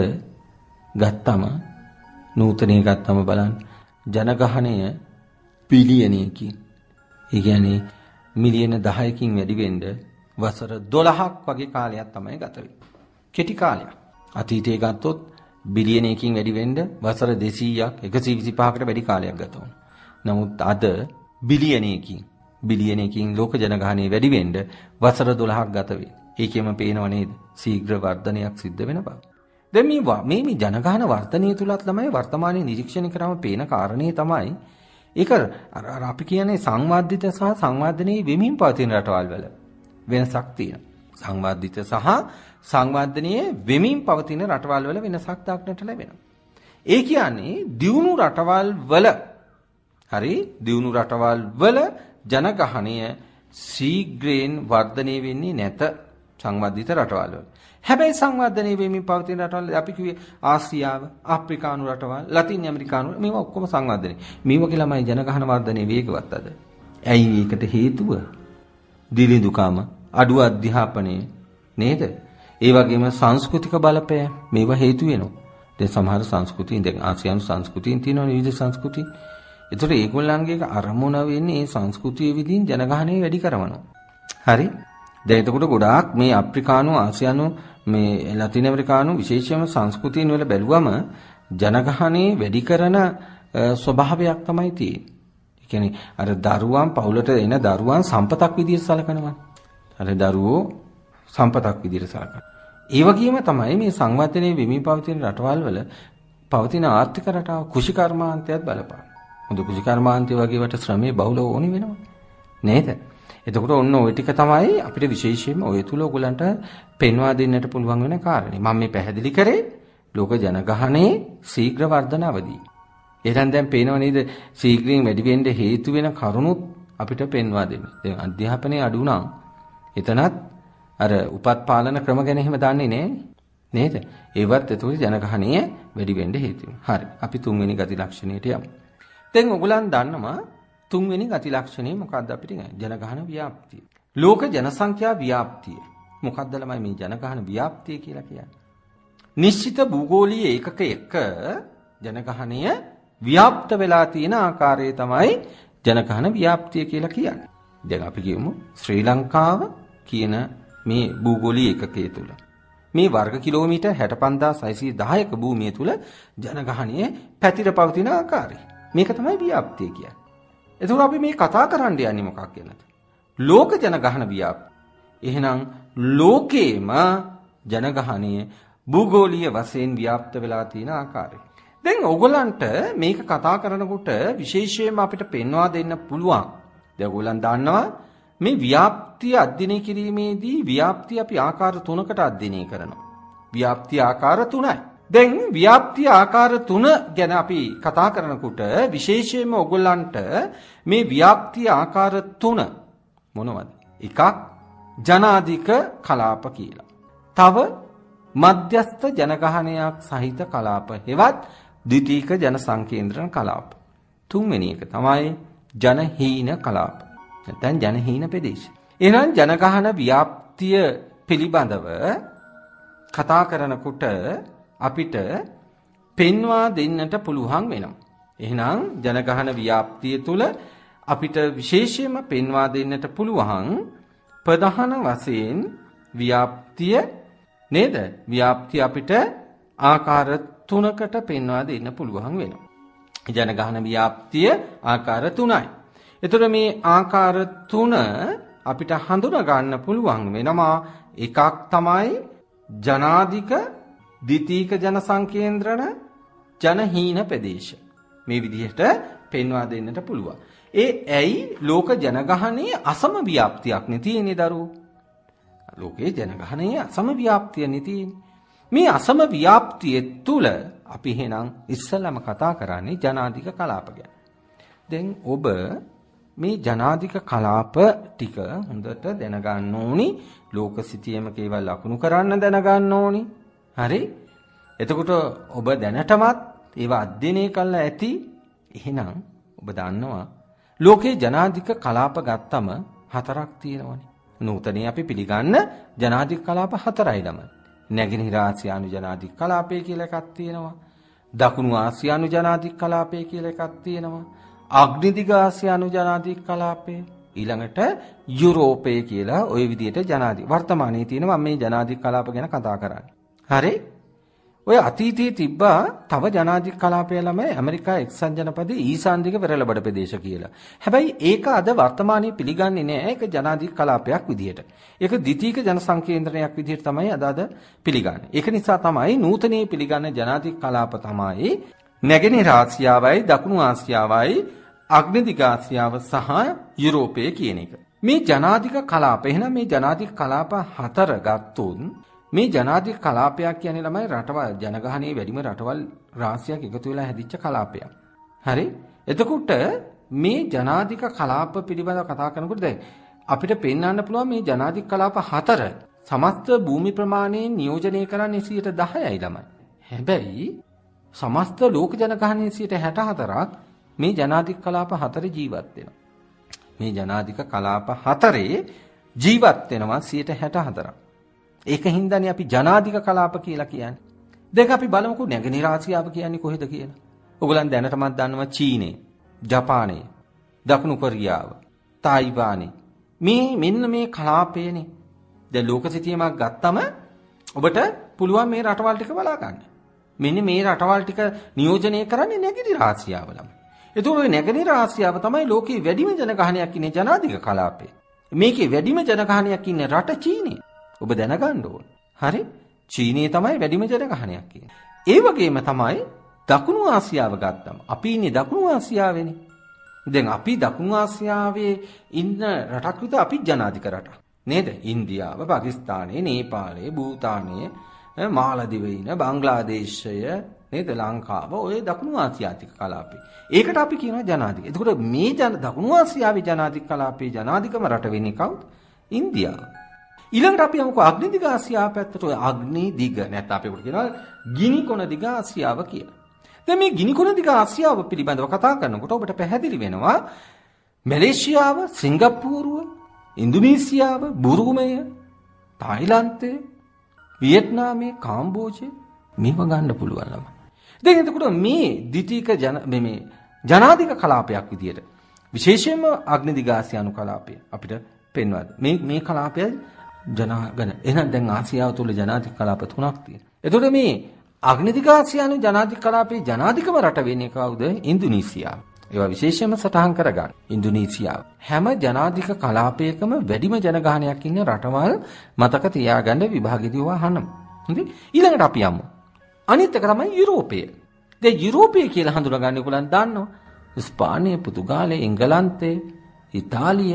ගත්තම නූතනයේ ගත්තම බලන්න ජනගහනය බිලියනයකින් ඒ කියන්නේ මිලියන දහයකින් වැඩි වෙන්න වසර දොළහක් වගේ කාලයක් තමයි ගත වෙන්නේ. කෙටි කාලයක්. අතීතයේ ගත්තොත් බිලියනයකින් වැඩි වෙන්න වසර දෙසීයක් එකසිය විසිපහකට වැඩි කාලයක් ගත වුණා. නමුත් අද බිලියනයකින් බිලියනයකින් ලෝක ජනගහනය වැඩි වෙන්න වසර දොළහක් ගත වෙන්නේ. ඒකෙම පේනව නේද? ශීඝ්‍ර වර්ධනයක් සිද්ධ වෙන බව. දැන් මේ මේ මේ ජනගහන වර්ධනය තුලත් ළමයි වර්තමානයේ නිරීක්ෂණය කරාම පේන කාරණේ තමයි ඒක අර අපි කියන්නේ සංවාදිත සහ සංවාදනයේ වෙමින් පවතින රටවල් වල වෙනසක් තියෙනවා. සංවාදිත සහ සංවාදනයේ වෙමින් පවතින රටවල් වල වෙනසක් දක්නට ලැබෙනවා. ඒ කියන්නේ දියුණු රටවල් වල හරි දියුණු රටවල් වල ජනගහනය ශීඝ්‍රයෙන් වර්ධනය වෙන්නේ නැත සංවාදිත රටවල් වල. හැබැයි සංවර්ධනයේ වෙමින් පවතින රටවල් අපි කිව්වේ ආසියාව, අප්‍රිකානු රටවල්, ලතින් ඇමරිකානු මේවා ඔක්කොම සංවර්ධනය. මේ වගේ ළමයි ජනගහන වර්ධනයේ වේගවත් අද. ඇයි ඒකට හේතුව? දිලිඳුකම, අඩු අධ්‍යාපනය නේද? ඒ වගේම සංස්කෘතික බලපෑම මේවා හේතු වෙනවා. දැන් සමහර සංස්කෘතීන් දැන් ආසියානු සංස්කෘතීන් තියෙනවා විවිධ සංස්කෘති. ඒතර ඒගොල්ලන්ගේ අරමුණ වෙන්නේ මේ සංස්කෘතිය විදිහින් ජනගහනය වැඩි කරනවා. හරි? දැන් එතකොට ගොඩාක් මේ අප්‍රිකානු ආසියානු මේ ලතින් ඇමරිකානු විශේෂයෙන්ම සංස්කෘතියන් වල බැලුවම ජනගහනයේ වැඩි කරන ස්වභාවයක් තමයි තියෙන්නේ. ඒ කියන්නේ අර දරුවන් පවුලට එන දරුවන් සම්පතක් විදිහට සලකනවා. අර දරුවෝ සම්පතක් විදිහට සලකනවා. ඒ වගේම තමයි මේ සංවර්ධනයේ වෙමින් පවතින රටවල් වල පවතින ආර්ථික රටාව කුෂිකර්මාන්තයත් බලපාන. හොඳ කුෂිකර්මාන්තය වගේ වට ශ්‍රමයේ බහුල ඕනි වෙනවා. නේද? එතකොට ඔන්න ওই ටික තමයි අපිට විශේෂයෙන්ම ඔය තුල ඔයගලන්ට පෙන්වා දෙන්නට පුළුවන් වෙන කාරණේ. මම මේ පැහැදිලි කරේ ලෝක ජනගහනයේ ශීඝ්‍ර වර්ධන අවදී. එහෙනම් දැන් පේනව නේද ශීඝ්‍රයෙන් වැඩි වෙන්න හේතු වෙන කරුණුත් අපිට පෙන්වා දෙන්න. දැන් අධ්‍යාපනයේ අඩු නම් එතනත් අර උපත් පාලන ක්‍රම ගැන එහෙම දන්නේ නැහැ නේද? ඒවත් එතකොට ජනගහනය වැඩි වෙන්න හේතු වෙනවා. හරි. අපි තුන්වෙනි ගති ලක්ෂණයට යමු. දැන් ඔයගලන් දන්නවා තුන්වෙනි ගති ලක්ෂණය මොකක්ද අපිට ජනගහන ව්‍යාප්තිය. ලෝක ජනසංඛ්‍යා ව්‍යාප්තිය. මොකක්ද ළමයි මේ ජනගහන ව්‍යාප්තිය කියලා කියන්නේ? නිශ්චිත භූගෝලීය ඒකකයක ජනගහනය ව්‍යාප්ත වෙලා තියෙන ආකාරය තමයි ජනගහන ව්‍යාප්තිය කියලා කියන්නේ. දැන් අපි කියමු ශ්‍රී ලංකාව කියන මේ භූගෝලීය ඒකකය තුල මේ වර්ග කිලෝමීටර් හැට පන්දාස් හයසිය දහයක භූමිය තුල ජනගහනය පැතිර පවතින ආකාරය. මේක තමයි ව්‍යාප්තිය කියන්නේ. එතකොට අපි මේ කතා කරන්න යන්නේ මොකක් ගැනද? ලෝක ජනගහන ව්‍යාප්තිය. එහෙනම් ලෝකේම ජනගහනය භූගෝලීය වශයෙන් ව්‍යාප්ත වෙලා තියෙන ආකාරය. දැන් ඕගොල්ලන්ට මේක කතා කරනකොට විශේෂයෙන්ම අපිට පෙන්වා දෙන්න පුළුවන්. දැන් ඕගොල්ලන් දන්නවා මේ ව්‍යාප්තිය අධ්‍යයනය කිරීමේදී ව්‍යාප්තිය අපි ආකාර තුනකට අධ්‍යයනය කරනවා. ව්‍යාප්තිය ආකාර තුනයි. දැන් ව්‍යාප්තිය ආකාර තුන ගැන අපි කතා කරනකොට විශේෂයෙන්ම ඔයගොල්ලන්ට මේ ව්‍යාප්තිය ආකාර තුන මොනවද? එකක් ජනාධික කලාප කියලා. තව මධ්‍යස්ථ ජනගහනයක් සහිත කලාප. හෙවත් ද්විතීක ජන සංකේන්ද්‍රණ කලාප. තුන්වෙනි එක තමයි ජනහීන කලාප. නැත්නම් ජනහීන ප්‍රදේශ. එහෙනම් ජනගහන ව්‍යාප්තිය පිළිබඳව කතා කරනකොට අපිට පෙන්වා දෙන්නට පුළුවන් වෙනවා. එහෙනම් ජනගහන ව්‍යාප්තිය තුල අපිට විශේෂයෙන්ම පෙන්වා දෙන්නට පුළුවන් ප්‍රධාන වශයෙන් ව්‍යාප්තිය නේද? ව්‍යාප්තිය අපිට ආකාර තුනකට පෙන්වා දෙන්න පුළුවන් වෙනවා. ජනගහන ව්‍යාප්තිය ආකාර තුනයි. එතකොට මේ ආකාර තුන අපිට හඳුනා ගන්න පුළුවන් වෙනවා. එකක් තමයි ජනාධික ද්විතීක ජන සංකේන්ද්‍රණ ජනහීන ප්‍රදේශ. මේ විදිහට පෙන්වා දෙන්නට පුළුවන්. ඒ ඇයි ලෝක ජනගහනයේ අසම ව්‍යාප්තියක් නේ තියෙන්නේ දරුවෝ. ලෝකයේ ජනගහනයේ අසම ව්‍යාප්තිය නේ තියෙන්නේ. මේ අසම ව්‍යාප්තිය තුල අපි එහෙනම් ඉස්සෙල්ලාම කතා කරන්නේ ජනාධික කලාප ගැන. දැන් ඔබ මේ ජනාධික කලාප ටික හොඳට දැනගන්න ඕනි. ලෝක සිතියමක ඒවා ලකුණු කරන්න දැනගන්න ඕනි. හරි? එතකොට ඔබ දැනටමත් ඒවා අධ්‍යයනය කළා ඇති. එහෙනම් ඔබ දන්නවා ලෝකේ ජනාධික කලාප ගත්තම හතරක් තියෙනවනේ. නූතනයේ අපි පිළිගන්න ජනාධික කලාප හතරයි ළම. නැගෙනහිර ආසියානු ජනාධික කලාපය කියලා එකක් තියෙනවා. දකුණු ආසියානු ජනාධික කලාපය කියලා එකක් තියෙනවා. අග්නිදිග ආසියානු ජනාධික කලාපය, ඊළඟට යුරෝපය කියලා ওই විදිහට ජනාධික වර්තමානයේ තියෙනවා. මම මේ ජනාධික කලාප ගැන කතා කරන්නේ. හරි? ඔය අතීතයේ තිබ්බා තව ජනාධික කලාපය ළමයි ඇමරිකා එක්සත් ජනපදයේ ඊසාන් දිග වෙරළ බඩ ප්‍රදේශ කියලා. හැබැයි ඒක අද වර්තමානයේ පිළිගන්නේ නැහැ. ඒක ජනාධික කලාපයක් විදිහට. ඒක ද්විතීයික ජනසංකේන්ද්‍රණයක් විදිහට තමයි අද අද පිළිගන්නේ. ඒක නිසා තමයි නූතනයේ පිළිගන්න ජනාධික කලාප තමයි නැගෙනහිර ආසියාවයි දකුණු ආසියාවයි අග්නිදිග ආසියාව සහ යුරෝපය කියන එක. මේ ජනාධික කලාප එහෙනම් මේ ජනාධික කලාප හතර ගත්තොත් මේ ජනාධික කලාපයක් කියන්නේ ළමයි රටවල් ජනගහනයේ වැඩිම රටවල් රාශියක් එකතු වෙලා හැදිච්ච කලාපයක්. හරි? එතකොට මේ ජනාධික කලාප පිළිබඳව කතා කරනකොට දැන් අපිට පෙන්වන්න පුළුවන් මේ ජනාධික කලාප හතර සමස්ත භූමි ප්‍රමාණයෙන් නියෝජනය කරන්නේ සියයට දහයයි ළමයි. හැබැයි සමස්ත ලෝක ජනගහනයේ සියයට හැට හතරක් මේ ජනාධික කලාප හතර ජීවත් වෙනවා. මේ ජනාධික කලාප හතරේ ජීවත් වෙනවා සියයට හැට හතරක්. ඒක හින්දානේ අපි ජනාධික කලාප කියලා කියන්නේ. දෙක අපි බලමුකෝ නැගෙනහිර ආසියාව කියන්නේ කොහෙද කියලා. ඔයගොල්ලන් දැනටමත් දන්නවා චීනය, ජපානය, දකුණු කොරියාව, තායිවානය. මේ මෙන්න මේ කලාපයනේ. දැන් ලෝක සිතියමක් ගත්තම ඔබට පුළුවන් මේ රටවල් ටික බලා ගන්න. මෙන්න මේ රටවල් ටික නියෝජනය කරන්නේ නැගෙනහිර ආසියාවලම. ඒතකොට ඔය නැගෙනහිර ආසියාව තමයි ලෝකයේ වැඩිම ජනගහනයක් ඉන්නේ ජනාධික කලාපේ. මේකේ වැඩිම ජනගහනයක් ඉන්නේ රට චීනය. ඔබ දැනගන්න ඕන. හරි? චීනයේ තමයි වැඩිම ජනගහනයක් කියන්නේ. ඒ වගේම තමයි දකුණු ආසියාව ගත්තම අපි ඉන්නේ දකුණු ආසියාවේනේ. දැන් අපි දකුණු ආසියාවේ ඉන්න රටක් විතර අපි ජනාධික රටක්. නේද? ඉන්දියාව, පාකිස්තානය, නේපාලය, භූතානය, මාලදිවයින, බංග්ලාදේශය, නේද? ලංකාව ඔය දකුණු ආසියාතික කලාපේ. ඒකට අපි කියනවා ජනාධික. එතකොට මේ ජන දකුණු ආසියාවේ ජනාධික කලාපේ ජනාධිකම රට වෙන්නේ කවුද? ඉන්දියාව. ඊළඟට අපි යමුකෝ අග්නිදිග ආසියාව පැත්තට. ඔය අග්නිදිග නැත්නම් අපි උකට කියනවා ගිනිකොන දිග ආසියාව කියලා. දැන් මේ ගිනිකොන දිග ආසියාව පිළිබඳව කතා කරනකොට ඔබට පැහැදිලි වෙනවා මැලේසියාව, සිංගප්පූරුව, ඉන්දුනීසියාව, බුරුමය, තායිලන්තය, වියට්නාමය, කාම්බෝජය මේව ගන්න පුළුවන් ළම. දැන් එතකොට මේ ද්විතීයික ජන මේ ජනාධික කලාපයක් විදියට විශේෂයෙන්ම අග්නිදිග ආසියානු කලාපය අපිට පෙන්වද. මේ මේ කලාපය ජනගන එහෙනම් දැන් ආසියාව තුල ජනාධික කලාප තුනක් තියෙනවා. එතකොට මේ අග්නිදිග ආසියානු ජනාධික කලාපේ ජනාධිකම රට වෙන්නේ කවුද? ඉන්දුනීසියාව. ඒවා විශේෂයෙන්ම සටහන් කරගන්න. ඉන්දුනීසියාව. හැම ජනාධික කලාපයකම වැඩිම ජනගහනයක් ඉන්න රටවල් මතක තියාගන්න විභාගෙදී වහනම්. හරි? ඊළඟට අපි යමු. අනිත් එක තමයි යුරෝපය. දැන් යුරෝපය කියලා හඳුනගන්න ඕගොල්ලන් දන්නවා. ස්පානය, පෘතුගාලය, එංගලන්තය, ඉතාලිය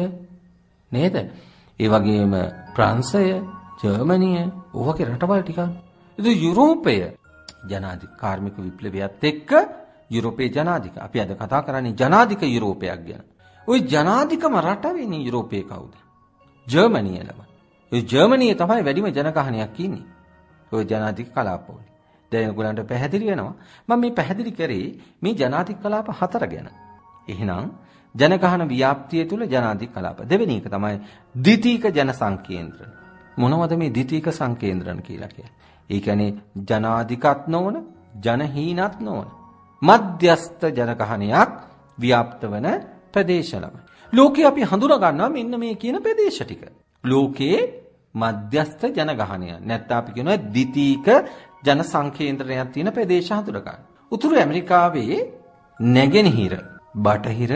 නේද? ඒ වගේම ප්‍රංශය, ජර්මනිය, ඔවගේ රටවල් ටික. ඒ යුරෝපය ජනාධික කාර්මික විප්ලවයත් එක්ක යුරෝපයේ ජනාධික. අපි අද කතා කරන්නේ ජනාධික යුරෝපයක් ගැන. ওই ජනාධිකම රට වෙන්නේ යුරෝපයේ කවුද? ජර්මනිය ළම. ඒ ජර්මනියේ තමයි වැඩිම ජනගහනයක් ඉන්නේ. ওই ජනාධික කලාපවල. දැන් ඔයගොල්ලන්ට පැහැදිලි වෙනවා. මම මේ පැහැදිලි කරේ මේ ජනාධික කලාප හතර ගැන. එහෙනම් ජනගහන ව්‍යාප්තිය තුල ජනාධික කලාප. දෙවෙනි එක තමයි ද්විතීයික ජන සංකේන්ද්‍රණ. මොනවද මේ ද්විතීයික සංකේන්ද්‍රණ කියලා කියන්නේ? ඒ කියන්නේ ජනාධිකත් නොවන, ජනහීනත් නොවන මධ්‍යස්ථ ජනගහනයක් ව්‍යාප්ත වන ප්‍රදේශ ළමයි. ලෝකේ අපි හඳුනා ගන්නවා මෙන්න මේ කියන ප්‍රදේශ ටික. ලෝකයේ මධ්‍යස්ථ ජනගහනය. නැත්නම් අපි කියනවා ද්විතීයික ජන සංකේන්ද්‍රණයක් තියෙන ප්‍රදේශ හඳුනා ගන්න. උතුරු ඇමරිකාවේ නැගෙනහිර, බටහිර,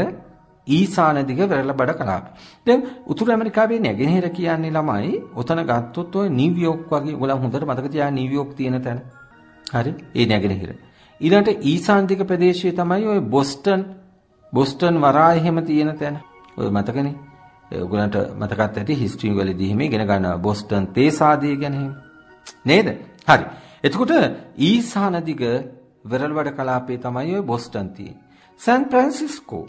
ඊසාන දිග වෙරළ බඩ කලාප. දැන් උතුරු ඇමරිකාවේ නැගෙනහිර කියන්නේ ළමයි ඔතන ගත්තොත් ඔය නිව්යෝක් වගේ ඔයගොල්ලෝ හොඳට මතක තියාගන්න නිව්යෝක් තියෙන තැන. හරි? ඒ නැගෙනහිර. ඊළඟට ඊසාන දිග ප්‍රදේශයේ තමයි ඔය බොස්ටන්, බොස්ටන් වරාය එහෙම තියෙන තැන. ඔය මතකනේ? ඔයගොල්ලන්ට මතකත් ඇති හිස්ටරි වලදී එහෙම ඉගෙන ගන්නවා බොස්ටන් තේසාදිය ගැන එහෙම. නේද? හරි. එතකොට ඊසාන දිග වෙරළ බඩ කලාපයේ තමයි ඔය බොස්ටන් තියෙන්නේ. සෑන් ෆ්‍රැන්සිස්කෝ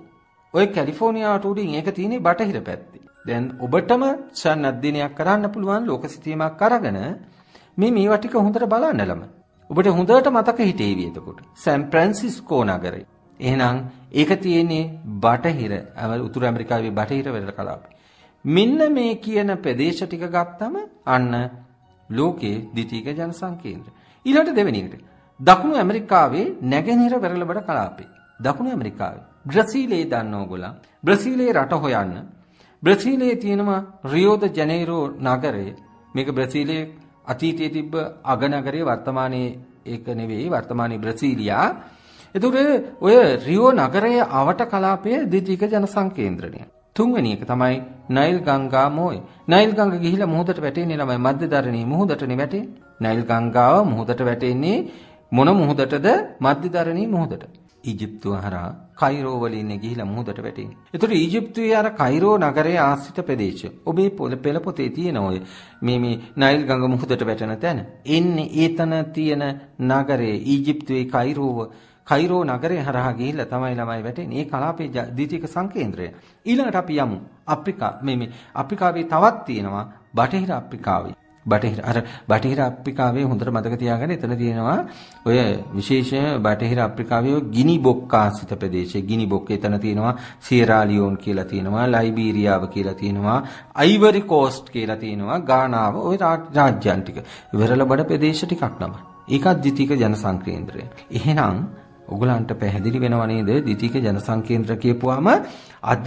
ඔය කැලිෆෝනියාවට උඩින් ඒක තියෙන්නේ බටහිර පැත්තේ. දැන් ඔබටම සන්නද්ධිනයක් කරන්න පුළුවන් ලෝක සිතීමක් අරගෙන මේ මේවා ටික හොඳට බලන්න ළම. ඔබට හොඳට මතක හිටේවි එතකොට. සෑන් ෆ්‍රැන්සිස්කෝ නගරේ. එහෙනම් ඒක තියෙන්නේ බටහිර උතුරු ඇමරිකාවේ බටහිර වෙරළ කලාපේ. මෙන්න මේ කියන ප්‍රදේශ ටික ගත්තම අන්න ලෝකයේ ද්විතීයික ජනසංකේන්ද්‍රය. ඊළඟට දෙවෙනි එකට දකුණු ඇමරිකාවේ නැගෙනහිර වෙරළ බඩ කලාපේ. දකුණු ඇමරිකාවේ බ්‍රසීලයේ දන්න ඕගොල්ලන් බ්‍රසීලයේ රට හොයන්න. බ්‍රසීලයේ තියෙනවා රියෝ ද ජනේරෝ නගරය. මේක බ්‍රසීලයේ අතීතයේ තිබ්බ අගනගරයේ වර්තමානයේ ඒක නෙවෙයි වර්තමානයේ බ්‍රසීලියා. එතකොට ඔය රියෝ නගරයේ අවට කලාපයේ ද්විතීයික ජනසංකේන්ද්‍රණය. තුන්වෙනි එක තමයි නයිල් ගංගා මෝය. නයිල් ගංගා ගිහිලා මුහුදට වැටෙන්නේ ළමයි මධ්‍යධරණී මුහුදටනේ වැටෙන්නේ. නයිල් ගංගාව මුහුදට වැටෙන්නේ මොන මුහුදටද? මධ්‍යධරණී මුහුදට. ඊජිප්තුව හරහා කයිරෝ වලින් ගිහිලා මුහුදට වැටෙන්නේ. ඒතකොට ඊජිප්තුවේ අර කයිරෝ නගරයේ ආශ්‍රිත ප්‍රදේශ. ඔබේ පෙළ පොතේ තියෙන ඔය මේ මේ නයිල් ගඟ මුහුදට වැටෙන තැන. එන්නේ ඒතන තියෙන නගරයේ ඊජිප්තුවේ කයිරෝව කයිරෝ නගරේ හරහා ගිහිල්ලා තමයි ළමයි වැටෙන්නේ. ඒ කලාපේ ද්විතීයික සංකේන්ද්‍රය. ඊළඟට අපි යමු අප්‍රිකා. මේ මේ අප්‍රිකාවේ තවත් තියෙනවා බටහිර අප්‍රිකාවේ. බටහිර අර බටහිර අප්‍රිකාවේ හොඳට මතක තියාගන්න. එතන තියෙනවා ඔය විශේෂ බටහිර අප්‍රිකාවේ ගිනි බොක් ආශ්‍රිත ප්‍රදේශය. ගිනි බොක් එතන තියෙනවා සියරා ලියෝන් කියලා තියෙනවා, ලයිබීරියාව කියලා තියෙනවා, අයිවරි කෝස්ට් කියලා තියෙනවා, ගානාව ඔය රාජ්‍යයන් ටික. වෙරළ බඩ ප්‍රදේශ ටිකක් නම. ඒකත් ද්විතීයික ජනසංකේන්ද්‍රය. එහෙනම් ඔගලන්ට පැහැදිලි වෙනව නේද ද්විතීයික ජනසංකේන්ද්‍ර කියපුවාම අද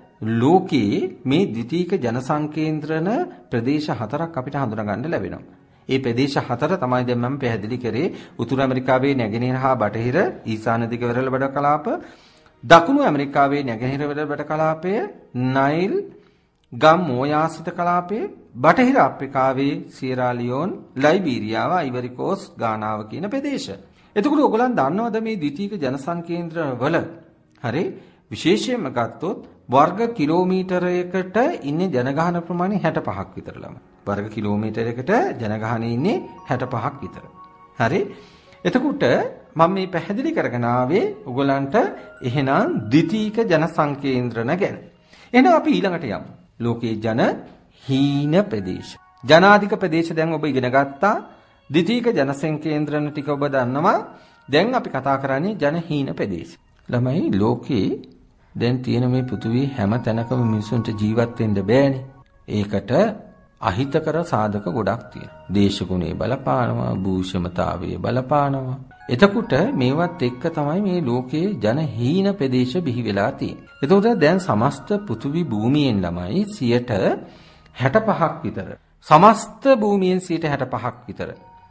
ලෝකයේ මේ ද්විතීයික ජනසංකේන්ද්‍රන ප්‍රදේශ හතරක් අපිට හඳුනා ගන්න ලැබෙනවා. ඒ ප්‍රදේශ හතර තමයි දැන් මම පැහැදිලි කරේ. උතුරු ඇමරිකාවේ නැගෙනහිර හා බටහිර ඊශාන දිග වෙරළ බඩ කලාප, දකුණු ඇමරිකාවේ නැගෙනහිර වෙරළ බඩ කලාපය, නයිල් ගම් මෝයාසිත කලාපය, බටහිර අප්‍රිකාවේ සියරා ලියෝන්, ලයිබීරියාව, අයිවරි කෝස්ට්, ගානාව කියන ප්‍රදේශ. එතකොට ඔයගොල්ලන් දන්නවද මේ ද්විතීයික ජනසංකේන්ද්‍ර වල හරි විශේෂයෙන්ම ගත්තොත් වර්ග කිලෝමීටරයකට ඉන්නේ ජනගහන ප්‍රමාණය හැට පහක් විතර ළම. වර්ග කිලෝමීටරයකට ජනගහනය ඉන්නේ හැට පහක් විතර. හරි. එතකොට මම මේ පැහැදිලි කරගෙන ආවේ ඔයගොල්ලන්ට එහෙනම් ද්විතීයික ජනසංකේන්ද්‍රණ ගැන. එහෙනම් අපි ඊළඟට යමු. ලෝකයේ ජන හීන ප්‍රදේශ. ජනාධික ප්‍රදේශ දැන් ඔබ ඉගෙන ගත්තා. ද්විතීයික ජනසංකේන්ද්‍රණ ටික ඔබ දන්නවා. දැන් අපි කතා කරන්නේ ජනහීන ප්‍රදේශ. ළමයි ලෝකේ දැන් තියෙන මේ පෘථිවියේ හැම තැනකම මිනිසුන්ට ජීවත් වෙන්න බෑනේ. ඒකට අහිතකර සාධක ගොඩක් තියෙනවා. දේශගුණේ බලපානවා, භූෂමතාවයේ බලපානවා. එතකොට මේවත් එක්ක තමයි මේ ලෝකයේ ජනහීන ප්‍රදේශ බිහි වෙලා තියෙන්නේ. එතකොට දැන් සමස්ත පෘථිවි භූමියෙන් ළමයි සියයට හැට පහක් විතර. සමස්ත භූමියෙන් සියයට හැට පහක් විතර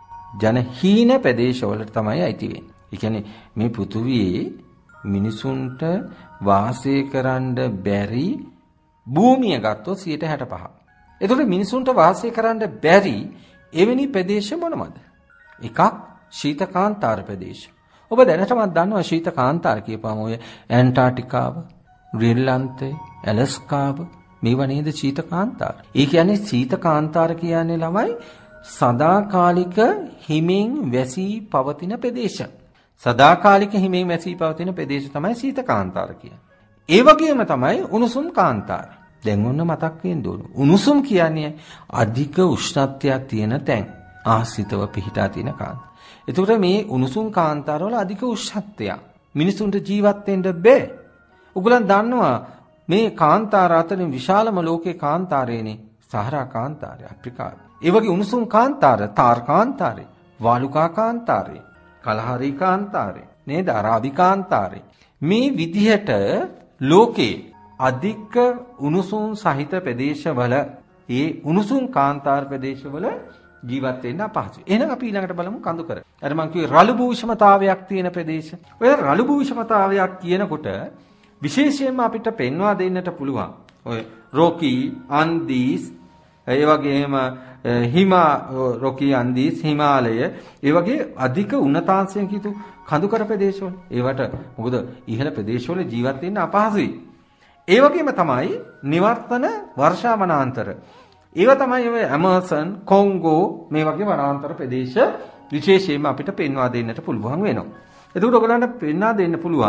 ජනහීන ප්‍රදේශවලට තමයි අයිති වෙන්නේ. ඒ කියන්නේ මේ පෘථිවියේ මිනිසුන්ට වාසය කරන්න බැරි භූමිය ගත්තොත් සියයට හැට පහක්. එතකොට මිනිසුන්ට වාසය කරන්න බැරි එවැනි ප්‍රදේශ මොනවද? එකක් ශීතකාන්තාර ප්‍රදේශ. ඔබ දැනටමත් දන්නවා ශීතකාන්තාර කියපුවම ඔය ඇන්ටාර්ටිකාව, ග්‍රීන්ලන්තේ, ඇලස්කාව මේවා නේද ශීතකාන්තාර. ඒ කියන්නේ ශීතකාන්තාර කියන්නේ ළමයි සදාකාලික හිමින් වැසී පවතින ප්‍රදේශ. සදාකාලික හිමින් වැසී පවතින ප්‍රදේශ තමයි ශීතකාන්තාර කියන්නේ. ඒ වගේම තමයි උණුසුම් කාන්තාර. දැන් ඔන්න මතක් වෙන්න ඕන. උණුසුම් කියන්නේ අධික උෂ්ණත්වයක් තියෙන තැන්. ආශ්‍රිතව පිහිටා තියෙන කාන්තාර. එතකොට මේ උණුසුම් කාන්තාර වල අධික උෂ්ණත්වයක්. මිනිසුන්ට ජීවත් වෙන්න බෑ. ඔයගොල්ලන් දන්නවා මේ කාන්තාර අතරින් විශාලම ලෝකේ කාන්තාරයනේ සහරා කාන්තාරය අප්‍රිකාවේ. ඒ වගේ උණුසුම් කාන්තාර, තාර් කාන්තාරය, වාලුකා කාන්තාරය, කලහරි කාන්තාරය, නේද? අරාබි කාන්තාරය. මේ විදිහට ලෝකේ අධික උණුසුම් සහිත ප්‍රදේශවල ඒ උණුසුම් කාන්තාර ප්‍රදේශවල ජීවත් වෙන්න අපහසුයි. එහෙනම් අපි ඊළඟට බලමු කඳුකර. අර මම කිව්වේ රළු භූෂමතාවයක් තියෙන ප්‍රදේශ. ඔය රළු භූෂමතාවයක් කියනකොට විශේෂයෙන්ම අපිට පෙන්වා දෙන්නට පුළුවන්. ඔය රොකි, අන්දීස්, ඒ වගේම හිමා රොකි, අන්දීස්, හිමාලය, ඒ වගේ අධික උන්නතාංශයෙන් කිතු කඳුකර ප්‍රදේශවල. ඒවට මොකද ඉහළ ප්‍රදේශවල ජීවත් වෙන්න අපහසුයි. ඒ වගේම තමයි නිවර්තන වර්ෂා වනාන්තර. ඒවා තමයි ඔය ඇමසන්, කොංගෝ මේ වගේ වනාන්තර ප්‍රදේශ විශේෂයෙන්ම අපිට පෙන්වා දෙන්නට පුළුවන් වෙනවා. එතකොට ඔයගලන්ට පෙන්වා දෙන්න පුළුවන්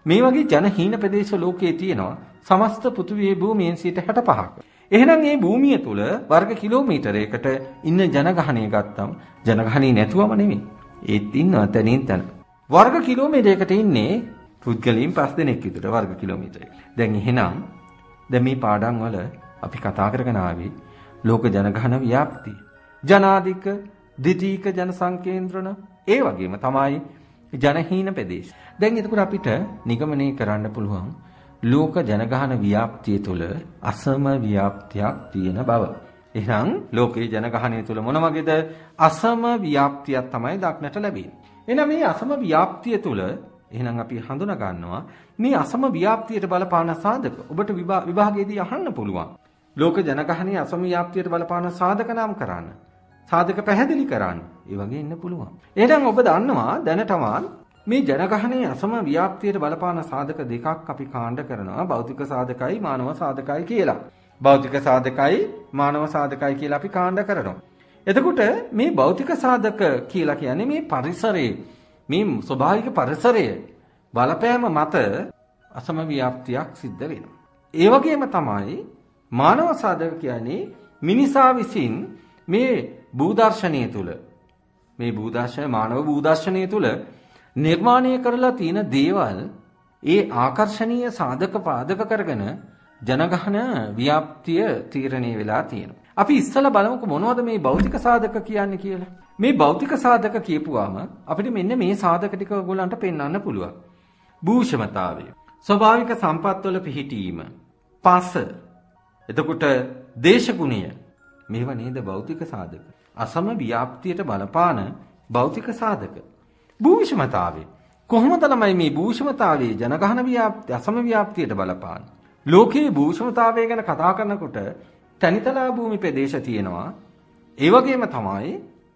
මේ වගේ ජනහීන ප්‍රදේශ ලෝකයේ තියෙනවා. සමස්ත පෘථිවියේ භූමියෙන් සිට හැට පහක. එහෙනම් මේ භූමිය තුල වර්ග කිලෝමීටරයකට ඉන්න ජනගහනය ගත්තම් ජනගහනය නැතුවම නෙමෙයි. ඒත් ඉන්නවා තනින් තන. වර්ග කිලෝමීටරයකට ඉන්නේ පුද්ගලයන් පස් දෙනෙක් විතර වර්ග කිලෝමීටරයක. දැන් එහෙනම් දැන් මේ පාඩම් වල අපි කතා කරගෙන ආවේ ලෝක ජනගහන ව්‍යාප්තිය. ජනාධික, ද්විතීක ජන සංකේන්ද්‍රණ ඒ වගේම තමයි ජනහීන ප්‍රදේශ. දැන් එතකොට අපිට නිගමනය කරන්න පුළුවන් ලෝක ජනගහන ව්‍යාප්තිය තුළ අසම ව්‍යාප්තියක් තියෙන බව. එහෙනම් ලෝකයේ ජනගහනය තුළ මොන වගේද අසම ව්‍යාප්තියක් තමයි දක්නට ලැබෙන්නේ. එහෙනම් මේ අසම ව්‍යාප්තිය තුළ එහෙනම් අපි හඳුනා ගන්නවා මේ අසම ව්‍යාප්තියට බලපාන සාධක. ඔබට විභාගයේදී අහන්න පුළුවන්. ලෝක ජනගහනයේ අසම ව්‍යාප්තියට බලපාන සාධක නම් කරන්න. සාධක පැහැදිලි කරන්න. ඒ වගේ ඉන්න පුළුවන්. එහෙනම් ඔබ දන්නවා දැනටමත් මේ ජනගහනයේ අසම ව්‍යාප්තියට බලපාන සාධක දෙකක් අපි කාණ්ඩ කරනවා. භෞතික සාධකයි මානව සාධකයි කියලා. භෞතික සාධකයි මානව සාධකයි කියලා අපි කාණ්ඩ කරනවා. එතකොට මේ භෞතික සාධක කියලා කියන්නේ මේ පරිසරයේ මේ ස්වභාවික පරිසරය බලපෑම මත අසම ව්‍යාප්තියක් සිද්ධ වෙනවා. ඒ වගේම තමයි මානව සාධක කියන්නේ මිනිසා විසින් මේ භූදර්ශනය තුල මේ භූදර්ශන මානව භූදර්ශනය තුල නිර්මාණය කරලා තියෙන දේවල් ඒ ආකර්ෂණීය සාධක පාදක කරගෙන ජනගහන ව්‍යාප්තිය තීරණය වෙලා තියෙනවා. අපි ඉස්සලා බලමුකෝ මොනවද මේ භෞතික සාධක කියන්නේ කියලා. මේ භෞතික සාධක කියපුවාම අපිට මෙන්න මේ සාධක ටික ඔයගොල්ලන්ට පෙන්වන්න පුළුවන්. භූෂමතාවය, ස්වභාවික සම්පත්වල පිහිටීම, පස, එතකොට දේශගුණය මේවා නේද භෞතික සාධක. අසම ව්‍යාප්තියට බලපාන භෞතික සාධක. භූෂමතාවය කොහොමද තමයි මේ භූෂමතාවයේ ජනගහන ව්‍යාප්තිය අසම ව්‍යාප්තියට බලපාන. ලෝකයේ භූෂමතාවය ගැන කතා කරනකොට තනිතලා භූමි ප්‍රදේශ තියෙනවා. ඒ වගේම තමයි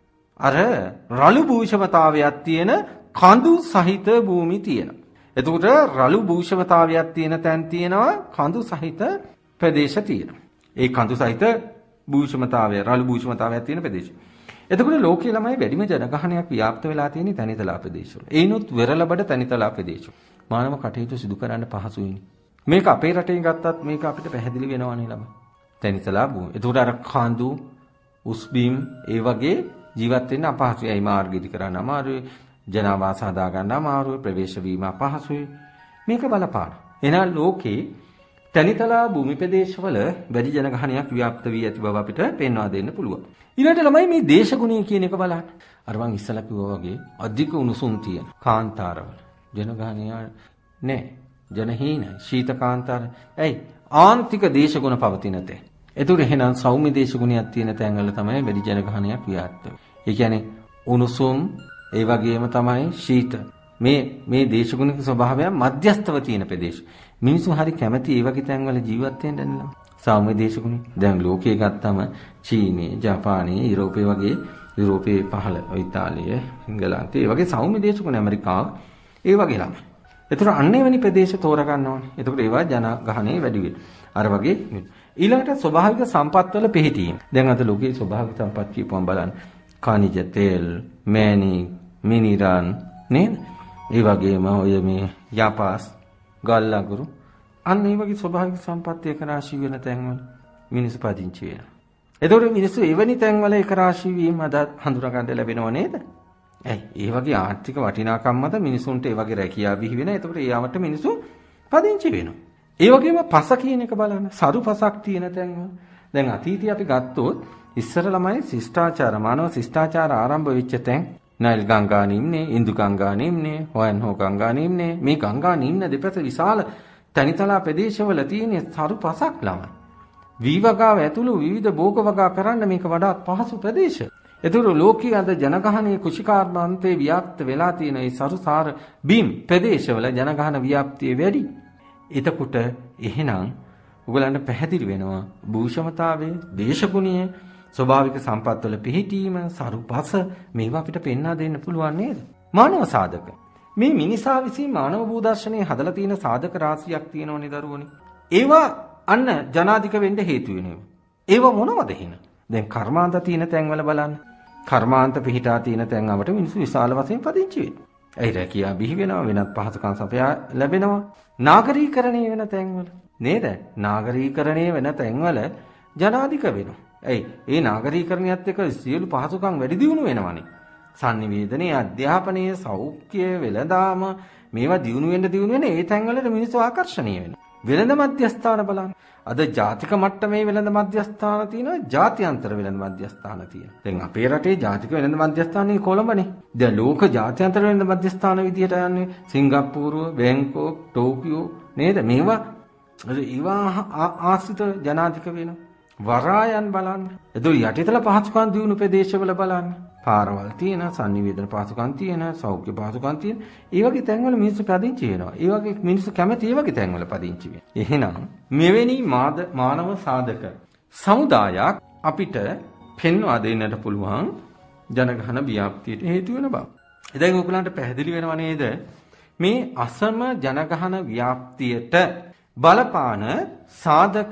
අර රළු භූෂමතාවයක් තියෙන කඳු සහිත භූමි තියෙනවා. එතකොට රළු භූෂමතාවයක් තියෙන තැන් තියෙනවා කඳු සහිත ප්‍රදේශ තියෙනවා. ඒ කඳු සහිත භූෂමතාවය රළු භූෂමතාවයක් තියෙන ප්‍රදේශ. එතකොට ලෝකයේ ළමයි වැඩිම ජනගහනයක් ව්‍යාප්ත වෙලා තියෙන තනිතලා ප්‍රදේශවල. ඒනොත් වෙරළබඩ තනිතලා ප්‍රදේශවල. මානව කටයුතු සිදු කරන්න පහසුයිනේ. මේක අපේ රටේ ගත්තත් මේක අපිට පැහැදිලි වෙනවනේ ළමයි. තනිතලා භූමි. එතකොට අර කඳු උස්බීම් ඒ වගේ ජීවත් වෙන්න අපහසුයි. ඒ මාර්ග ඉදි කරන්න අමාරුයි. ජනාවාස හදා ගන්න අමාරුයි. ප්‍රවේශ වීම අපහසුයි. මේක බලපාන. එහෙනම් ලෝකේ තනිතලා භූමි ප්‍රදේශවල වැඩි ජනගහනයක් ව්‍යාප්ත වී ඇති බව අපිට පෙන්වා දෙන්න පුළුවන්. ඊළඟට ළමයි මේ දේශගුණය කියන එක බලන්න. අර මං ඉස්සලා කිව්වා වගේ අධික උණුසුම් තියෙන කාන්තාරවල ජනගහනය නැහැ. ජනහීනයි. ශීත කාන්තාර. ඇයි? ආන්තික දේශගුණ පවතින තැන්. ඒතර එහෙනම් සෞම්‍ය දේශගුණයක් තියෙන තැන්වල තමයි වැඩි ජනගහනයක් ව්‍යාප්ත වෙන්නේ. ඒ කියන්නේ උණුසුම් ඒ වගේම තමයි ශීත. මේ මේ දේශගුණික ස්වභාවය මධ්‍යස්තව තියෙන ප්‍රදේශ. මිනිස්සු හරි කැමති ඒ වගේ තැන්වල ජීවත් වෙන්න නේද? සෞම්‍ය දේශගුණික. දැන් ලෝකයේ ගත්තම චීනය, ජපානය, යුරෝපය වගේ යුරෝපයේ පහළ ඉතාලිය, ඉංගලන්තය ඒ වගේ සෞම්‍ය දේශගුණ ඇමරිකාව ඒ වගේ ළමයි. ඒතර අන්නේ වෙනි ප්‍රදේශ තෝරා ගන්න ඕනේ. එතකොට ඒවා ජනගහනය වැඩි වෙනවා. අර වගේ ඊළඟට ස්වභාවික සම්පත්වල පිහිටීම. දැන් අද ලෝකයේ ස්වභාවික සම්පත් කියපුවම බලන්න. ඛනිජ තෙල්, මැණික්, මිනිරන් නේද? ඒ වගේම ඔය මේ යපාස්, ගල් අඟුරු අන්න ඒ වගේ ස්වභාවික සම්පත් එක රාශී වෙන තැන්වල මිනිස්සු පදිංචි වෙනවා. එතකොට මිනිස්සු එවැනි තැන්වල එක රාශී වීම අද හඳුනා ගන්න ලැබෙනව නේද? ඇයි? ඒ වගේ ආර්ථික වටිනාකම් මත මිනිසුන්ට ඒ වගේ රැකියාව බිහි වෙන. එතකොට ඒ යමට මිනිස්සු පදිංචි වෙනවා. ඒ වගේම පස කියන එක බලන්න. සරු පසක් තියෙන තැන්වල. දැන් අතීතයේ අපි ගත්තොත් ඉස්සර ළමයි ශිෂ්ටාචාර මානව ශිෂ්ටාචාර ආරම්භ වෙච්ච තැන් නයිල් ගංගා නිම්නේ, ඉන්දු ගංගා නිම්නේ, හොයන් හෝ ගංගා නිම්නේ. මේ ගංගා නිම්න දෙපැත්ත විශාල තනිතලා ප්‍රදේශවල තියෙන සරු පසක් ළමයි. වීවගාව ඇතුළු විවිධ භෝග වගා කරන්න මේක වඩාත් පහසු ප්‍රදේශ. ඒතර ලෝකයේ අද ජනගහනයේ කුෂිකාර්මාන්තයේ ව්‍යාප්ත වෙලා තියෙන මේ සරුසාර බිම් ප්‍රදේශවල ජනගහන ව්‍යාප්තිය වැඩි. එතකොට එහෙනම් ඔයගලන්ට පැහැදිලි වෙනවා භූෂමතාවය, දේශගුණය, ස්වභාවික සම්පත්වල පිහිටීම, සරුපස මේවා අපිට පෙන්වා දෙන්න පුළුවන් නේද? මානව සාධක. මේ මිනිසා විසින් මානව භූදර්ශනයේ හදලා තියෙන සාධක රාශියක් තියෙනවනේ දරුවනේ. ඒවා අන්න ජනාධික වෙන්න හේතු වෙනවා. ඒවා මොනවද එහෙනම්? දැන් කර්මාන්ත තියෙන තැන්වල බලන්න. කර්මාන්ත පිහිටා තියෙන තැන් අපට මිනිස්සු විශාල වශයෙන් පදිංචි වෙනවා. ඒ රැකියාව බිහි වෙනවා, වෙනත් පහසුකම් සපයා ලැබෙනවා. නාගරීකරණය වෙන තැන්වල නේද? නාගරීකරණය වෙන තැන්වල ජනාධික වෙනවා. ඇයි? ඒ නාගරීකරණයත් එක්ක සියලු පහසුකම් වැඩි දියුණු වෙනවනේ. sannivedanaye, අධ්‍යාපනයේ, සෞඛ්‍ය, වෙළඳාම මේවා දියුණු වෙන්න දියුණු වෙන ඒ තැන්වලට මිනිස්සු ආකර්ෂණීය වෙනවා. වෙළඳ මධ්‍යස්ථාන බලන්න. අද ජාතික මට්ටමේ වෙළඳ මධ්‍යස්ථාන තියෙනවා, ජාත්‍යන්තර වෙළඳ මධ්‍යස්ථාන තියෙනවා. දැන් අපේ රටේ ජාතික වෙළඳ මධ්‍යස්ථානේ කොළඹනේ. දැන් ලෝක ජාත්‍යන්තර වෙළඳ මධ්‍යස්ථාන විදියට යන්නේ සිංගප්පූරුව, බැංකොක්, ටෝකියෝ නේද? මේවා ඒවා ආශ්‍රිත ජනාධික වෙනවා. වරායන් බලන්න. එතකොට යටිතල පහසුකම් දියුණු ප්‍රදේශවල බලන්න. පාරවල් තියෙන, sannivedana පහසුකම් තියෙන, සෞඛ්‍ය පහසුකම් තියෙන. ඒ වගේ තැන්වල මිනිස්සු පදිංචි වෙනවා. ඒ වගේ මිනිස්සු කැමති ඒ වගේ තැන්වල පදිංචි වෙනවා. එහෙනම් මෙවැනි මානව සාධක සමුදායක් අපිට පෙන්වා දෙන්නට පුළුවන් ජනගහන ව්‍යාප්තියට හේතු වෙන බව. දැන් ඔයගලන්ට පැහැදිලි වෙනව නේද? මේ අසම ජනගහන ව්‍යාප්තියට බලපාන සාධක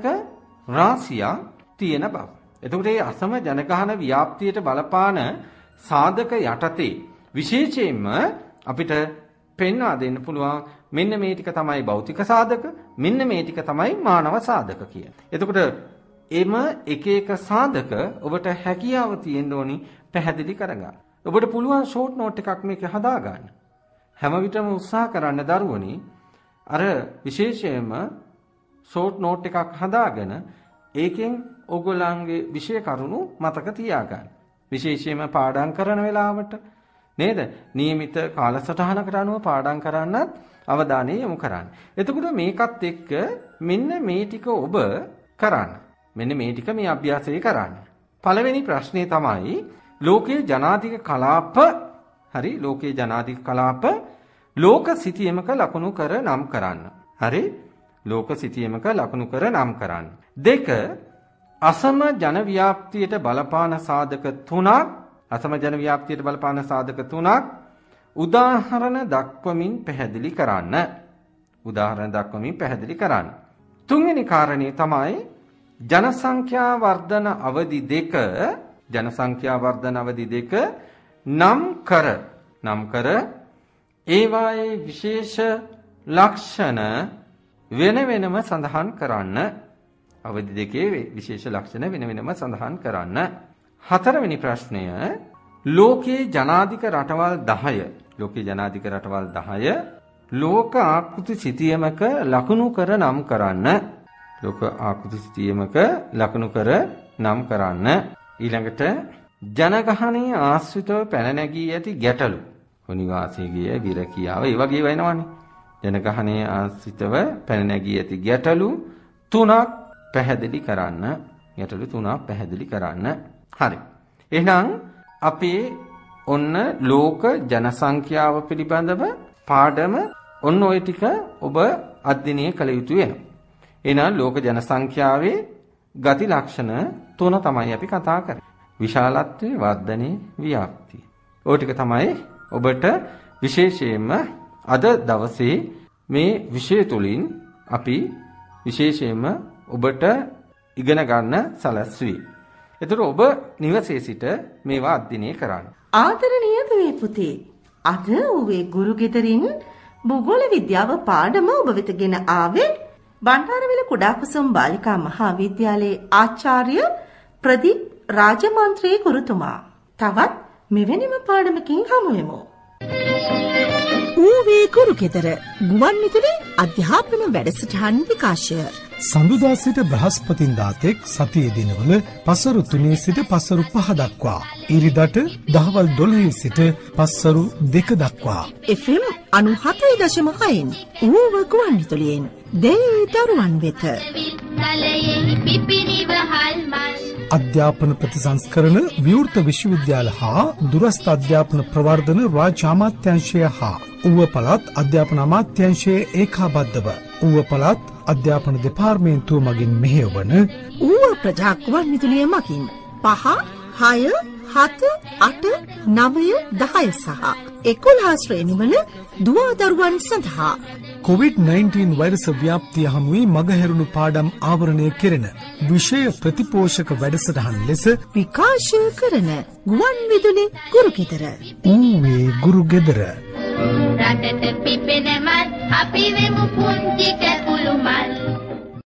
රාශියක් තියෙන බව. එතකොට මේ අසම ජනගහන ව්‍යාප්තියට බලපාන සාධක යටතේ විශේෂයෙන්ම අපිට පෙන්වා දෙන්න පුළුවන් මෙන්න මේ ටික තමයි භෞතික සාධක, මෙන්න මේ ටික තමයි මානව සාධක කියන. එතකොට එම එක එක සාධක ඔබට හැකියාව තියෙන්න ඕනි පැහැදිලි කරගන්න. ඔබට පුළුවන් ෂෝට් නෝට් එකක් මේක හදාගන්න. හැම විටම උත්සාහ කරන්න දරුවනි අර විශේෂයෙන්ම ෂෝට් නෝට් එකක් හදාගෙන ඒකෙන් ඔයගොල්ලන්ගේ විෂය කරුණු මතක තියාගන්න. විශේෂයෙන්ම පාඩම් කරන වෙලාවට නේද? નિયમિત කාලසටහනකට අනුව පාඩම් කරන්නත් අවධානය යොමු කරන්න. එතකොට මේකත් එක්ක මෙන්න මේ ටික ඔබ කරන්න. මෙන්න මේ ටික මේ අභ්‍යාසය කරන්න. පළවෙනි ප්‍රශ්නේ තමයි ලෝකයේ ජනාධික කලාප හරි ලෝකයේ ජනාධික කලාප ලෝක සිතියමක ලකුණු කර නම් කරන්න. හරි ලෝක සිතියමක ලකුණු කර නම් කරන්න. දෙක අසම ජන ව්‍යාප්තියට බලපාන සාධක තුනක් අසම ජන ව්‍යාප්තියට බලපාන සාධක තුනක් උදාහරණ දක්වමින් පැහැදිලි කරන්න. උදාහරණ දක්වමින් පැහැදිලි කරන්න. තුන්වෙනි කාරණේ තමයි ජනසංඛ්‍යා වර්ධන අවධි දෙක ජනසංඛ්‍යා වර්ධන අවධි දෙක නම් කර නම් කර ඒවායේ විශේෂ ලක්ෂණ වෙන වෙනම සඳහන් කරන්න. අවධි දෙකේ විශේෂ ලක්ෂණ වෙන වෙනම සඳහන් කරන්න. හතරවෙනි ප්‍රශ්නය ලෝකයේ ජනාධික රටවල් දහය ලෝකයේ ජනාධික රටවල් දහය ලෝක ආකෘති සිතියමක ලකුණු කර නම් කරන්න. ලෝක ආකෘති සිතියමක ලකුණු කර නම් කරන්න. ඊළඟට ජනගහනයේ ආශ්‍රිතව පැන නැගී ඇති ගැටලු හොනිවාසීගේ විරකියාව ඒ වගේ වෙනවනේ. ජනගහනයේ ආශ්‍රිතව පැන නැගී ඇති ගැටලු තුනක් පැහැදිලි කරන්න. ගැටලු තුනක් පැහැදිලි කරන්න. හරි. එහෙනම් අපේ ඔන්න ලෝක ජනසංඛ්‍යාව පිළිබඳව පාඩම ඔන්න ওই ටික ඔබ අධ්‍යයනය කළ යුතු වෙනවා. එහෙනම් ලෝක ජනසංඛ්‍යාවේ ගති ලක්ෂණ තුන තමයි අපි කතා කරන්නේ. විශාලත්වයේ, වර්ධනයේ, ව්‍යාප්තිය. ওই ටික තමයි ඔබට විශේෂයෙන්ම අද දවසේ මේ විෂය තුලින් අපි විශේෂයෙන්ම ඔබට ඉගෙන ගන්න සැලැස්වී. එතකොට ඔබ නිවසේ සිට මේවා අධ්‍යයනය කරන්න. ආදරණීය දුවේ පුතේ, අද ඔබේ ගුරු ගෙදරින් භූගෝල විද්‍යාව පාඩම ඔබ වෙත ගෙන ආවේ බණ්ඩාරවිල කුඩාකුසුම් බාලිකා මහා විද්‍යාලයේ ආචාර්ය ප්‍රදීප් රාජමන්ත්‍රී ගුරුතුමා. තවත් මෙවැනිම පාඩමකින් හමු වෙමු. ඌවේ ගුරු ගෙදර ගුවන් විදුලි අධ්‍යාපන වැඩසටහන් විකාශය. සඳුදා සිට බ්‍රහස්පතින්දා තෙක් සතියේ දිනවල පසරු තුනේ සිට පසරු පහ දක්වා, ඉරිදට දහවල් දොළහේ සිට පසරු දෙක දක්වා එෆ් එම් අනූහතයි දශම හයෙන් ඌව ගුවන් විදුලියෙන් දෙයි දරුවන් වෙත අධ්‍යාපන ප්‍රතිසංස්කරණ විවෘත විශ්වවිද්‍යාල හා දුරස්ථ අධ්‍යාපන ප්‍රවර්ධන රාජ්‍ය අමාත්‍යාංශය හා ඌව පළාත් අධ්‍යාපන අමාත්‍යාංශයේ ඒකාබද්ධව ඌව පළාත් අධ්‍යාපන දෙපාර්තමේන්තුව මගින් මෙහෙයවන ඌව ප්‍රජා ගුවන් විදුලිය මගින් පහ හය හත අට නවය දහය සහ එකොළහ ශ්‍රේණිවල දුවා දරුවන් සඳහා කොවිඩ් නයින්ටීන් වෛරස ව්‍යාප්තිය හමුවේ මගහැරුණු පාඩම් ආවරණය කෙරෙන විෂය ප්‍රතිපෝෂක වැඩසටහන් ලෙස විකාශය කරන ගුවන් විදුලි ගුරු ගෙදර. ඌවේ ගුරු ගෙදර. රටට පිපෙන මල් අපි වෙමු පුංචි කැකුළු මල්